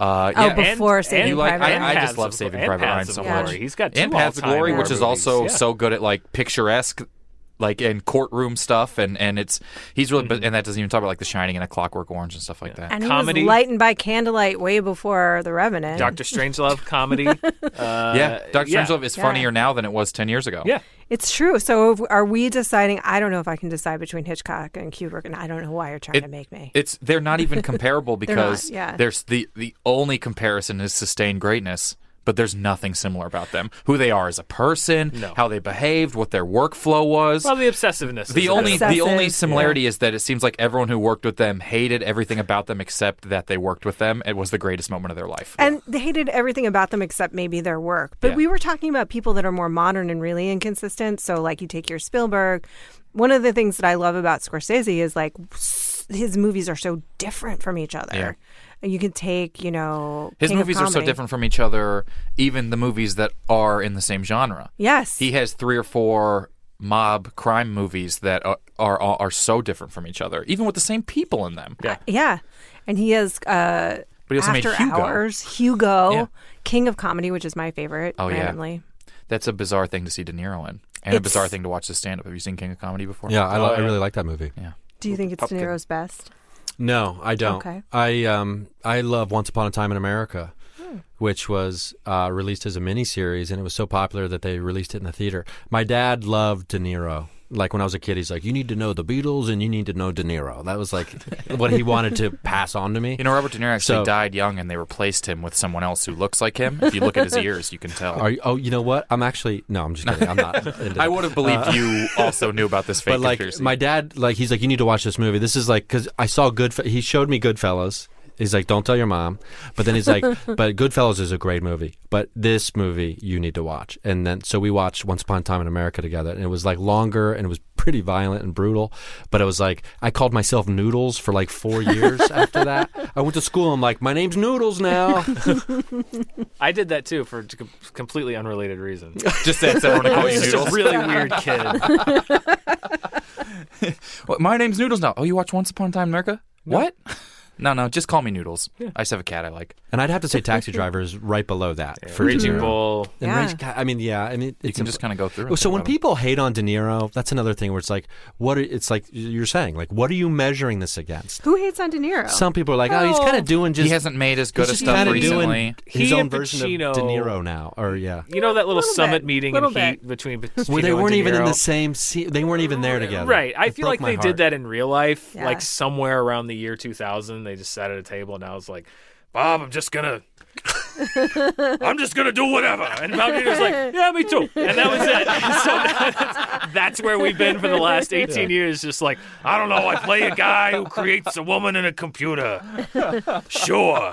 before Saving Private Ryan. I just Paths love of- Saving and Private Ryan Paths so of much. Glory. He's got two and Paths of all-time Glory, war which is movies. also Yeah. so good at picturesque, in courtroom stuff, and he's really, and that doesn't even talk about The Shining and A Clockwork Orange and stuff like that. And Comedy. he was lightened by candlelight way before The Revenant. Dr. Strangelove comedy. Yeah, Dr. Strangelove is Yeah. funnier now than it was 10 years ago. Yeah. It's true. So are we deciding? I don't know if I can decide between Hitchcock and Kubrick, and I don't know why you're trying to make me. They're not even comparable because yeah. there's the only comparison is sustained greatness. but there's nothing similar about them. Who they are as a person, how they behaved, what their workflow was. Well, the obsessiveness. The only similarity yeah. is that it seems like everyone who worked with them hated everything about them except that they worked with them. It was the greatest moment of their life. And they hated everything about them except maybe their work. But we were talking about people that are more modern and really inconsistent. So like you take your Spielberg. One of the things that I love about Scorsese is like his movies are so different from each other. Yeah. You can take, you know, his King of movies are so Comedy. different from each other, even the movies that are in the same genre. Yes. He has 3 or 4 mob crime movies that are so different from each other, even with the same people in them. Yeah. And he has But he also made After Hugo. Hours, Hugo, Yeah. King of Comedy, which is my favorite, Oh, yeah. randomly. That's a bizarre thing to see De Niro in. And a bizarre thing to watch the stand-up. Have you seen King of Comedy before? Yeah, I really like that movie. Yeah. Do you think it's Pumpkin. De Niro's best? No, I don't. Okay. I love Once Upon a Time in America, which was released as a miniseries, and it was so popular that they released it in the theater. My dad loved De Niro. Like when I was a kid, he's like, "You need to know the Beatles and you need to know De Niro." That was like what he wanted to pass on to me. You know, Robert De Niro actually died young, and they replaced him with someone else who looks like him. If you look at his ears, you can tell. You know what? I'm just kidding. I'm not. Into I would have believed you also knew about this fake But like conspiracy. my dad, like he's like, you need to watch this movie. This is like because I saw he showed me Goodfellas. He's like, don't tell your mom. But then he's like, but Goodfellas is a great movie. But this movie you need to watch. And then so we watched Once Upon a Time in America together. And it was like longer and it was pretty violent and brutal. But it was like, I called myself Noodles for like 4 years after that. I went to school. I'm like, my name's Noodles now. I did that too for completely unrelated reasons. Just that everyone to I call was you just Noodles. a really weird kid. Well, my name's Noodles now. Oh, you watch Once Upon a Time in America? What? No, just call me Noodles. Yeah. I just have a cat I like. And I'd have to say Taxi Driver is right below that. Yeah, for De Raging Niro. Bull. And Yeah. I mean, You can just kind of go through it. So when people hate on De Niro, that's another thing where it's like, it's like you're saying, like, what are you measuring this against? Who hates on De Niro? Some people are like, oh, he's kind of doing just. He hasn't made as good he's a just stuff kinda recently. doing his He own and version of Pacino- De Niro now, or yeah. You know that little Little summit bit, meeting little in Heat between Pacino Where they weren't and De even in Niro? the same scene. They weren't even there together. Right. I It feel broke like my they heart. did that in real life, Yeah. like somewhere around the year 2000. They just sat at a table and I was like, Bob, I'm just gonna do whatever. And Bob was like, yeah, me too. And that was it. So that's where we've been for the last 18 years. Just like, I don't know, I play a guy who creates a woman in a computer. Sure.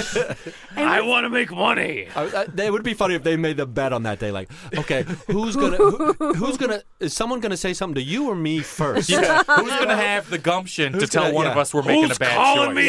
I want to make money. It would be funny if they made the bet on that day. Like, okay, who's gonna? Is someone gonna say something to you or me first? Yeah. Who's going to have the gumption to tell one of us we're making a Who's bad calling choice? me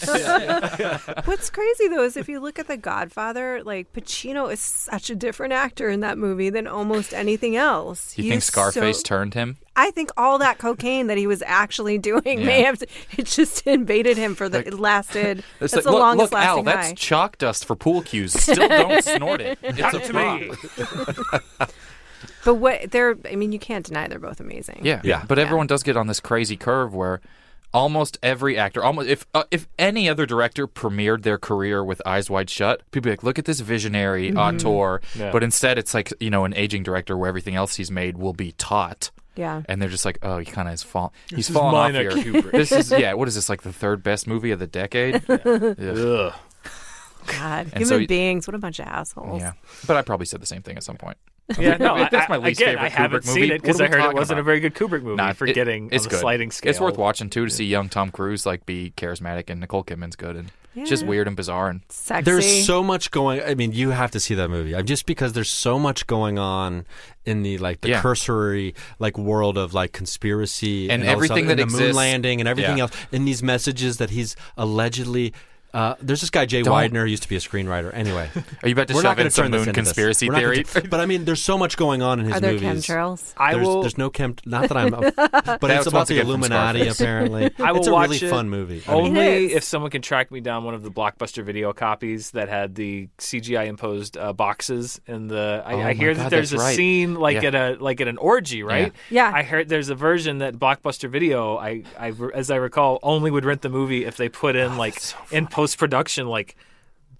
out? What's crazy though is if you look at The Godfather, like Pacino is such a different actor in that movie than almost anything else. Do you think Scarface turned him? I think all that cocaine that he was actually doing may have it just invaded him for it lasted. That's like, the longest look, Al, lasting that's high. chalk dust for pool cues. Still don't snort it. It's Not a to prop. me. But you can't deny they're both amazing. Yeah. But everyone does get on this crazy curve where almost every actor, if any other director premiered their career with Eyes Wide Shut, people be like, look at this visionary auteur. Yeah. But instead, it's like, an aging director where everything else he's made will be taught. Yeah. And they're just like, oh, he kind of has fallen. He's is fallen off minor here. Kubrick. This is what is this, like the third best movie of the decade? Ugh. God, And human so- beings, what a bunch of assholes. Yeah. But I probably said the same thing at some point. Yeah, no, That's my least again, favorite I haven't Kubrick movie. seen it because What are I we heard it talking wasn't about? a very good Kubrick movie. Nah, forgetting it's on the good. sliding scale. It's worth watching too to see young Tom Cruise be charismatic, and Nicole Kidman's good, and it's just weird and bizarre. And Sexy. There's so much going. I mean, you have to see that movie. Just because there's so much going on in the cursory world of conspiracy And all this everything other- that and the moon exists. landing and everything Yeah. else, and these messages that he's allegedly. There's this guy Jay Don't- Widener who used to be a screenwriter. Anyway, are you about to we're not shove going in to some turn this moon into this. conspiracy We're not theory? gonna but I mean, there's so much going on in his Are there movies. chemtrails? There's no chem. Not that I'm. But That's it's about once the again from Illuminati. Scarface. Apparently, I will it's a watch really it fun movie. I mean, Only It is. if someone can track me down one of the Blockbuster video copies that had the CGI imposed boxes in the. I my hear that God, there's that's a right. scene Yeah. at an orgy, right? Yeah. I heard there's a version that Blockbuster Video, as I recall, only would rent the movie if they put in in post production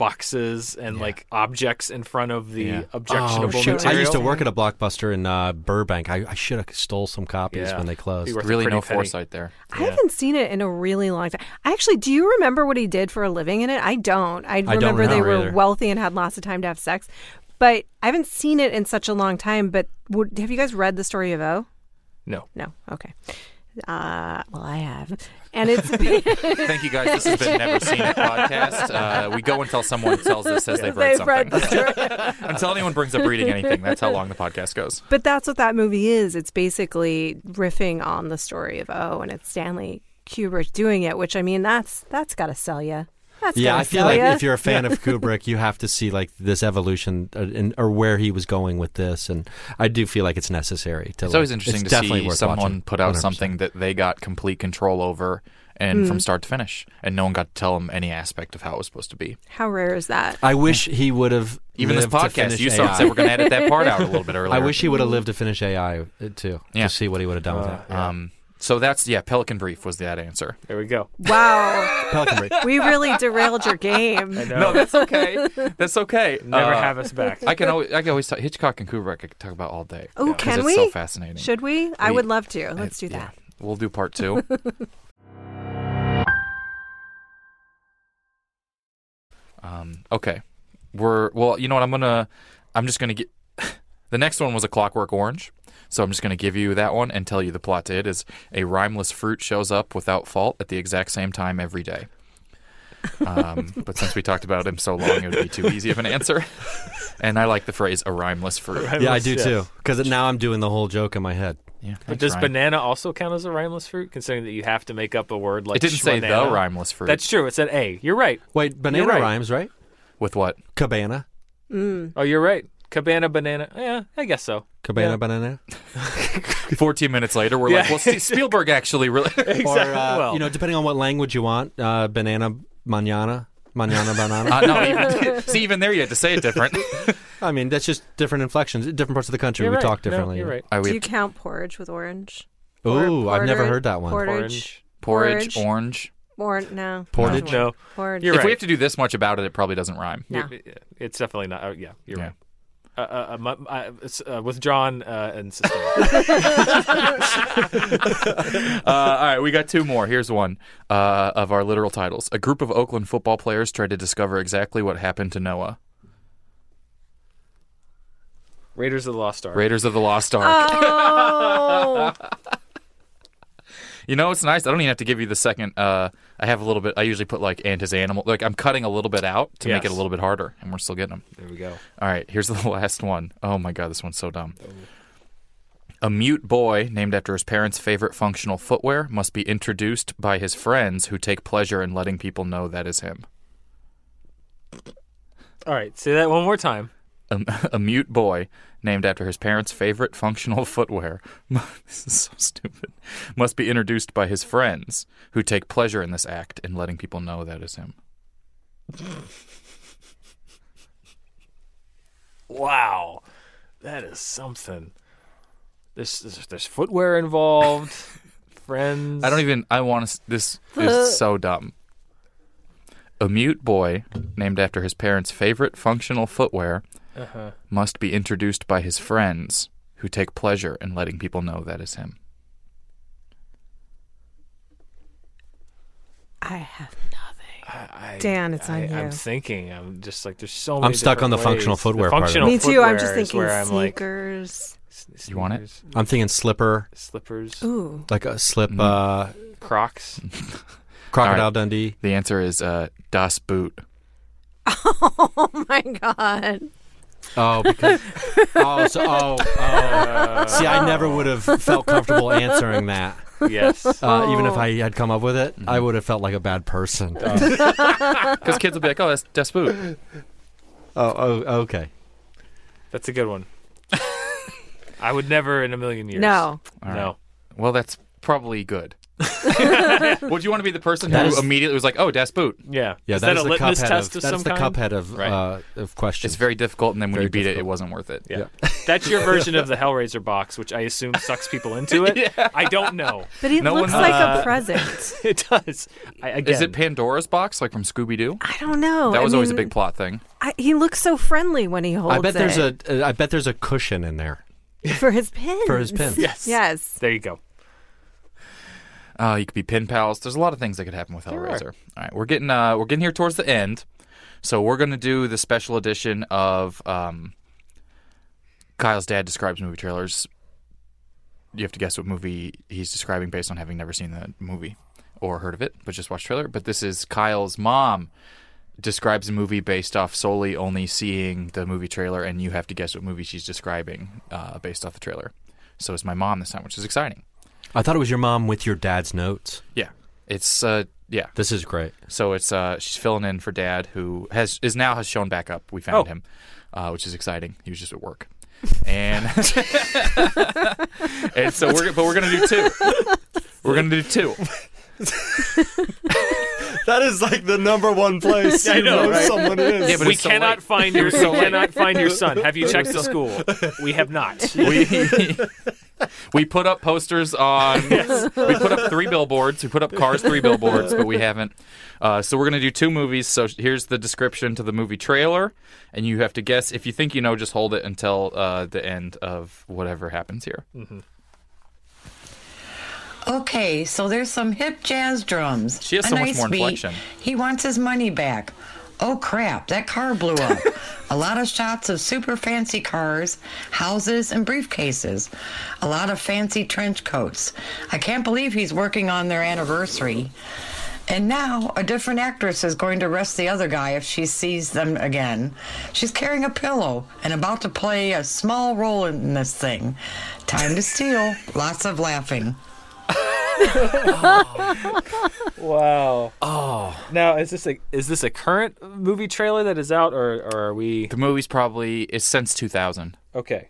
boxes and like objects in front of the Yeah. objectionable shoot. material. I used to work at a Blockbuster in Burbank. I should have stole some copies Yeah. when they closed. Be worth a Really pretty no penny. foresight there. I haven't seen it in a really long time. Do you remember what he did for a living in it? I don't. I don't remember they remember were either. wealthy and had lots of time to have sex. But I haven't seen it in such a long time. But have you guys read The Story of O? No. No. Okay. Well, I have. And it's Thank you guys. This has been Never Seen It podcast. We go until someone tells us says they've read something. the story. Until anyone brings up reading anything, that's how long the podcast goes. But that's what that movie is. It's basically riffing on The Story of O, and it's Stanley Kubrick doing it, which, I mean, that's got to sell you. Yeah, I feel like if you're a fan of Kubrick, you have to see like this evolution or where he was going with this, and I do feel like it's necessary. It's always interesting to definitely see worth someone watching, put out 100%. something that they got complete control over and from start to finish, and no one got to tell them any aspect of how it was supposed to be. How rare is that? I wish he would have Even this lived to podcast, finish you AI. said we're going to edit that part out a little bit earlier. I wish he would have lived to finish AI too. Yeah. To see what he would have done with it. So that's Pelican Brief was that answer. There we go. Wow. Pelican Brief. We really derailed your game. I know. No, that's okay. That's okay. Never have us back. I can always talk Hitchcock and Kubrick. I could talk about all day. Oh, 'cause can it's we? so fascinating. Should we? I would love to. Let's do that. We'll do part 2. Okay. You know what? I'm just gonna get. The next one was A Clockwork Orange, so I'm just gonna give you that one and tell you the plot to it is a rhymeless fruit shows up without fault at the exact same time every day. But since we talked about him so long, it would be too easy of an answer. And I like the phrase "a rhymeless fruit." Yeah, I do too. Because now I'm doing the whole joke in my head. Yeah, But thanks, does Ryan. banana also count as a rhymeless fruit, considering that you have to make up a word like It didn't say the schwanana? rhymeless fruit. That's true. It said A. You're right. Wait, banana right. rhymes, right? With what? Cabana. Oh, you're right. Cabana banana. Yeah, I guess so. Cabana Yeah. banana. 14 minutes later, we're like, well, Spielberg actually really. Or, Well. depending on what language you want, banana manana. Manana banana. No, even there you had to say it different. I mean, that's just different inflections. Different parts of the country, You're we right. talk No, differently. you're right. Do you count porridge with orange? Ooh, I've never Porter- heard that one. Porridge. Porridge, orange. No. Portage? doesn't work. No. Porridge. You're If right. we have to do this much about it, it probably doesn't rhyme. No. It's definitely not. Yeah, you're Yeah. right. It's withdrawn and sustained. All right, we got 2 more. Here's one of our literal titles. A group of Oakland football players tried to discover exactly what happened to Noah. Raiders of the Lost Ark. Raiders of the Lost Ark. Oh. You know, it's nice. I don't even have to give you the second. I have a little bit. I usually put like and his animal. Like I'm cutting a little bit out to make it a Yes. little bit harder, and we're still getting them. There we go. All right, here's the last one. Oh my God, this one's so dumb. A mute boy named after his parents' favorite functional footwear must be introduced by his friends who take pleasure in letting people know that is him. All right, say that one more time. A mute boy named after his parents' favorite functional footwear, this is so stupid, must be introduced by his friends who take pleasure in this act in letting people know that is him. Wow, that is something. There's footwear involved. Friends. I want to, this is so dumb. A mute boy named after his parents' favorite functional footwear must be introduced by his friends who take pleasure in letting people know that is him. I have nothing. Dan, it's on you. I'm thinking. I'm just like, there's so many. I'm stuck on the different functional ways. footwear The part of it. functional Me too. I'm just footwear is thinking where I'm like, sneakers. You want it? sneakers, I'm thinking slipper, Slippers, Ooh. like a slip, Crocs. Crocodile All right. Dundee. The answer is Das Boot. Oh my God. Oh, because See, I never would have felt comfortable answering that. Yes. Even if I had come up with it, I would have felt like a bad person. Because kids will be like, oh, that's Das Boot. Okay. That's a good one. I would never in a million years. No. All right. No. Well, that's probably good. Would you want to be the person who immediately was like, "Oh, Das Boot"? Yeah. Yeah, Is that a the litmus Cuphead test of that's some the kind? Cuphead of questions. It's very difficult, and then when Very you beat it, it difficult. wasn't worth it. Yeah. That's your version of the Hellraiser box, which I assume sucks people into it. I don't know. But he No looks one- like a present. It does. Again, Is it Pandora's box, like from Scooby-Doo? I don't know. That was I always a mean, big plot thing. He looks so friendly when he holds I bet there's it. I bet there's a cushion in there. For his pins. For his pins. Yes. Yes. There you go. You could be pen pals. There's a lot of things that could happen with Hellraiser. All right, we're getting here towards the end, so we're going to do the special edition of Kyle's dad describes movie trailers. You have to guess what movie he's describing based on having never seen the movie or heard of it, but just watched the trailer. But this is Kyle's mom describes a movie based off solely only seeing the movie trailer, and you have to guess what movie she's describing based off the trailer. So it's my mom this time, which is exciting. I thought it was your mom with your dad's notes. Yeah, it's yeah. This is great. So it's she's filling in for Dad, who has shown back up. We found him, which is exciting. He was just at work, and and so we're gonna do two. We're gonna do two. That is like the number one place I know, right? someone is. Yeah, but We it's so cannot late. find your son. Have you checked the school? We have not. We put up posters on. We put up 3 billboards. We put up Cars 3 billboards, but we haven't. So we're gonna do 2 movies. So here's the description to the movie trailer, and you have to guess. If you think you know, just hold it until the end of whatever happens here. Mm-hmm. Okay, so there's some hip jazz drums. She has a so much nice more beat. inflection. He wants his money back. Oh crap, that car blew up. A lot of shots of super fancy cars, houses, and briefcases. A lot of fancy trench coats. I can't believe he's working on their anniversary. And now a different actress is going to arrest the other guy if she sees them again. She's carrying a pillow and about to play a small role in this thing. Time to steal. Lots of laughing. Wow. Oh. Now, is this a current movie trailer that is out, or are we? The movie's probably it's since 2000. Okay.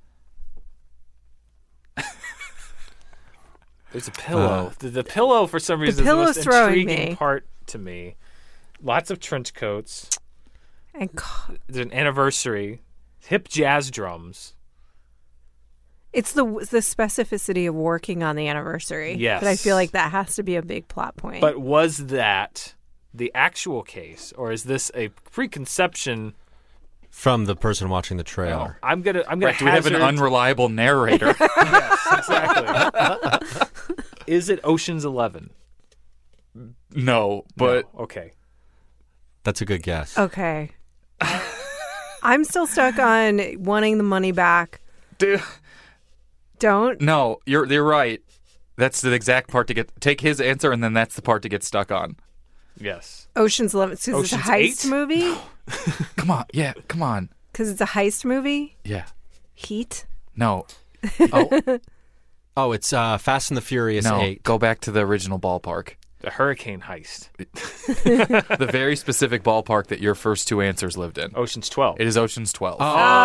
There's a pillow. The pillow, for some reason, is the pillow's most throwing intriguing me. part to me. Lots of trench coats. And There's an anniversary. Hip jazz drums. it's the specificity of working on the anniversary. Yes. But I feel like that has to be a big plot point. But was that the actual case, or is this a preconception? From the person watching the trailer. I'm gonna Right, do we have an hazard- unreliable narrator? Yes, exactly. Is it Ocean's 11? No, but No. Okay. That's a good guess. okay. I'm still stuck on wanting the money back. dude, Don't. no, you're right. That's the exact part to take his answer, and then that's the part to get stuck on. Yes. Ocean's 11. Because it's a Ocean's heist 8? movie? Come on, yeah, come on, Because it's a heist movie? yeah, Heat? no, Oh, it's Fast and the Furious no. 8. Go back to the original ballpark, The hurricane heist. the very specific ballpark that your first 2 answers lived in. Ocean's 12. It is Ocean's 12.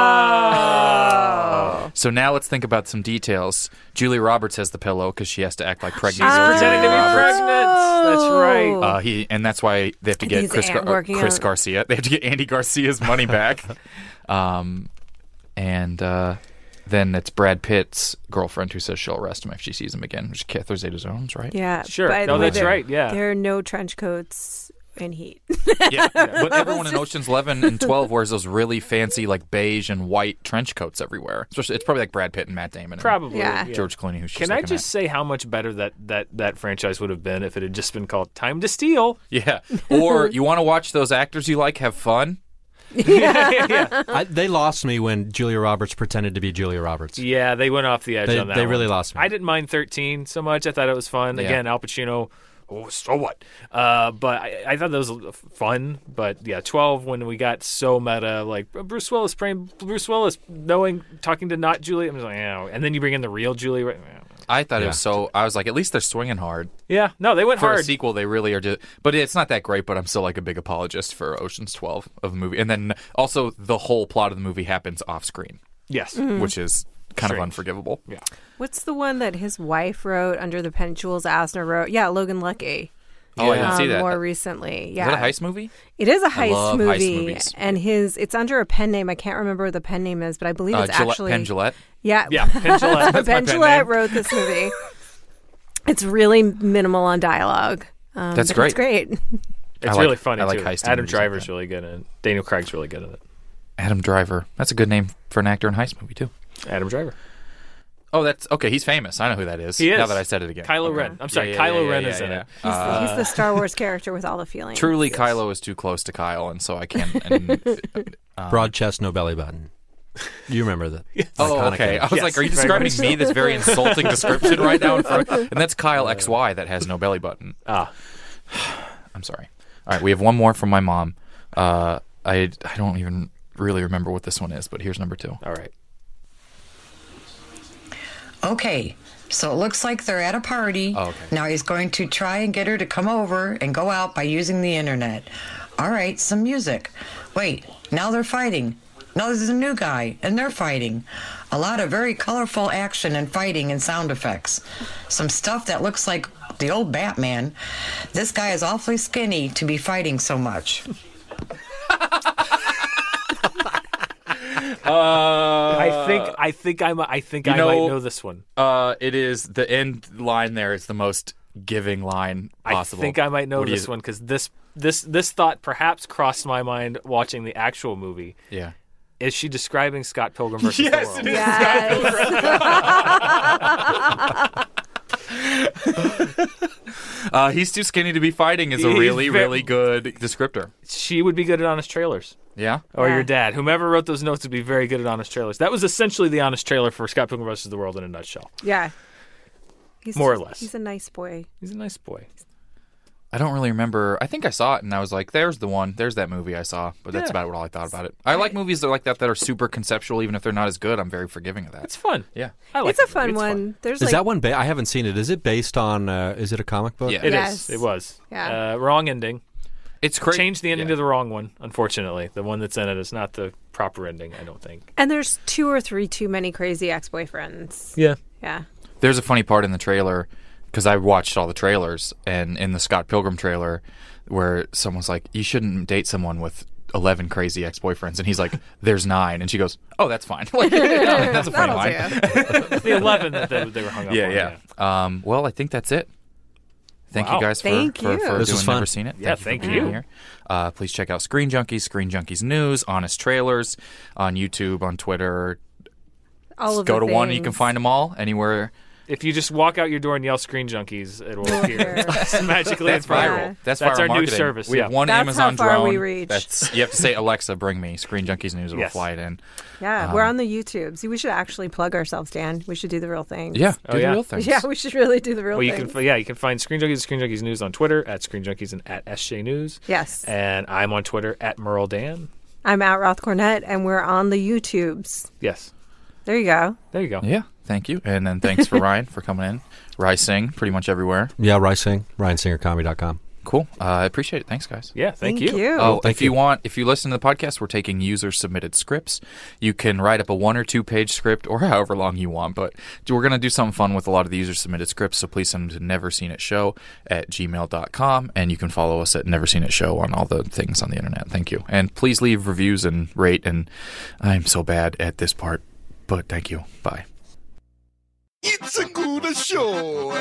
Oh. So now let's think about some details. Julia Roberts has the pillow because she has to act like pregnant. She's Julia pretending to be Roberts. pregnant. That's right. And that's why they have to get He's Chris working Chris on- Garcia. They have to get Andy Garcia's money back. Then it's Brad Pitt's girlfriend who says she'll arrest him if she sees him again, which is Catherine Zeta-Jones, right? Yeah. Sure. By the No, way, that's right. Yeah. There are no trench coats in Heat. Yeah. But everyone in Ocean's 11 and 12 wears those really fancy, like beige and white trench coats everywhere. Especially, it's probably like Brad Pitt and Matt Damon and Probably. Yeah. George Clooney. Who's Can just I like just say how much better that franchise would have been if it had just been called Time to Steal? yeah. Or you want to watch those actors you like have fun? They lost me when Julia Roberts pretended to be Julia Roberts. Yeah, they went off the edge on that. They one. really lost me. I didn't mind 13 so much. I thought it was fun. Yeah. Again, Al Pacino. Oh, so what? But I thought that was fun. But yeah, 12 when we got so meta, like Bruce Willis talking to not Julie. I'm just like, yeah. And then you bring in the real Julie. Right? I thought it Yeah. was so. I was like, at least they're swinging hard. Yeah, no, they went For a hard. sequel, they really are just. But it's not that great. But I'm still like a big apologist for Ocean's 12 of the movie, and then also the whole plot of the movie happens off screen, Yes. which is kind of Strange. unforgivable. Yeah. What's the one that his wife wrote under the pen? Jules Asner wrote. Yeah, Logan Lucky. Oh, I didn't see that. More recently. Yeah. Is that a heist movie? It is a I heist love movie. heist movies. And it's under a pen name. I can't remember what the pen name is, but I believe it's actually Penn Jillette? Yeah. Yeah, Penn Jillette. That's my Penn pen Jillette name. wrote this movie. It's really minimal on dialogue. That's but great. It's great. It's I really like- funny I like too. heisty Adam movies like Driver's that. really good in it. Daniel Craig's really good in it. Adam Driver. That's a good name for an actor in a heist movie, too. Adam Driver. Oh, that's okay. He's famous. I know who that is. He is. Now that I said it again. Kylo Okay. Ren. I'm sorry, Yeah, Kylo yeah, Ren yeah, is in yeah. it. He's the Star Wars character with all the feelings. Truly, Kylo is too close to Kyle, and so I can't. And, Broad chest, no belly button. You remember that? oh, iconic okay. I image. was Yes, like, are you very describing much me? This very insulting description right now in front, and that's Kyle XY that has no belly button. Ah, I'm sorry. All right, we have one more from my mom. I don't even really remember what this one is, but here's number 2. all right. Okay, so it looks like they're at a party. Oh, okay. Now he's going to try and get her to come over and go out by using the internet. All right, some music. Wait, now they're fighting. Now there's a new guy, and they're fighting. A lot of very colorful action and fighting and sound effects. Some stuff that looks like the old Batman. This guy is awfully skinny to be fighting so much. I think I might know this one. It is the end line there is the most giving line possible. I think I might know What do you- this one because this thought perhaps crossed my mind watching the actual movie. Yeah. Is she describing Scott Pilgrim versus the World? it is. Yes. He's too skinny to be fighting is a He's really, very- really good descriptor. She would be good at Honest Trailers. Yeah? Or Yeah. your dad. Whomever wrote those notes would be very good at Honest Trailers. That was essentially the Honest Trailer for Scott Pilgrim versus the World in a nutshell. Yeah. He's More or less. He's a nice boy. He's a nice boy. I don't really remember. I think I saw it and I was like, there's the one. There's that movie I saw. But that's Yeah. about all I thought about it. I like movies that are like that are super conceptual. Even if they're not as good, I'm very forgiving of that. It's fun. Yeah. I like It's a that movie. fun one. There's Is like that one? I haven't seen it. Is it based on? Is it a comic book? Yeah. It is. Yes. It was. Yeah. Wrong ending. It's crazy. Changed the ending Yeah. to the wrong one, unfortunately. The one that's in it is not the proper ending, I don't think. and there's 2 or 3 too many crazy ex-boyfriends. Yeah. Yeah. There's a funny part in the trailer because I watched all the trailers, and in the Scott Pilgrim trailer, where someone's like, "You shouldn't date someone with 11 crazy ex-boyfriends," and he's like, "There's 9," and she goes, "Oh, that's fine." Like, that's a funny That'll line. The 11 that they were hung up on. Yeah. Well, I think that's it. Thank Wow. you guys for Thank you. for This doing was fun. Never Seen It. Yeah, for thank being you. Here. Please check out Screen Junkies, Screen Junkies News, Honest Trailers on YouTube, on Twitter. All of Go the to one, you things. can find them all anywhere. If you just walk out your door and yell Screen Junkies, it will appear. Magically, That's it's viral. viral. That's That's viral our new marketing. service, We have yeah. one That's Amazon how far drone. we reach. That's you have to say, "Alexa, bring me Screen Junkies News." It will Yes. fly it in. Yeah, we're on the YouTube. See, we should actually plug ourselves, Dan. We should do the real thing. Yeah, Oh, do yeah. the real things. Yeah, we should really do the real Well, you thing. can find Screen Junkies and Screen Junkies News on Twitter at Screen Junkies and at SJ News. Yes. And I'm on Twitter at Merle Dan. I'm at Roth Cornett, and we're on the YouTubes. Yes. There you go. There you go. Yeah, thank you, and then thanks for Ryan for coming in. Ryan Singh, pretty much everywhere. Yeah, Ryan RyanSingerComedy.com. Cool. I appreciate it. Thanks, guys. Yeah, thank you. you. Oh, thank if you you. want, if you listen to the podcast, we're taking user-submitted scripts. You can write up a 1 or 2 page script, or however long you want. But we're going to do something fun with a lot of the user-submitted scripts. So please send them to neverseenitshow@gmail.com, and you can follow us at neverseenitshow on all the things on the internet. Thank you, and please leave reviews and rate. And I'm so bad at this part, but thank you. Bye. It's a good show.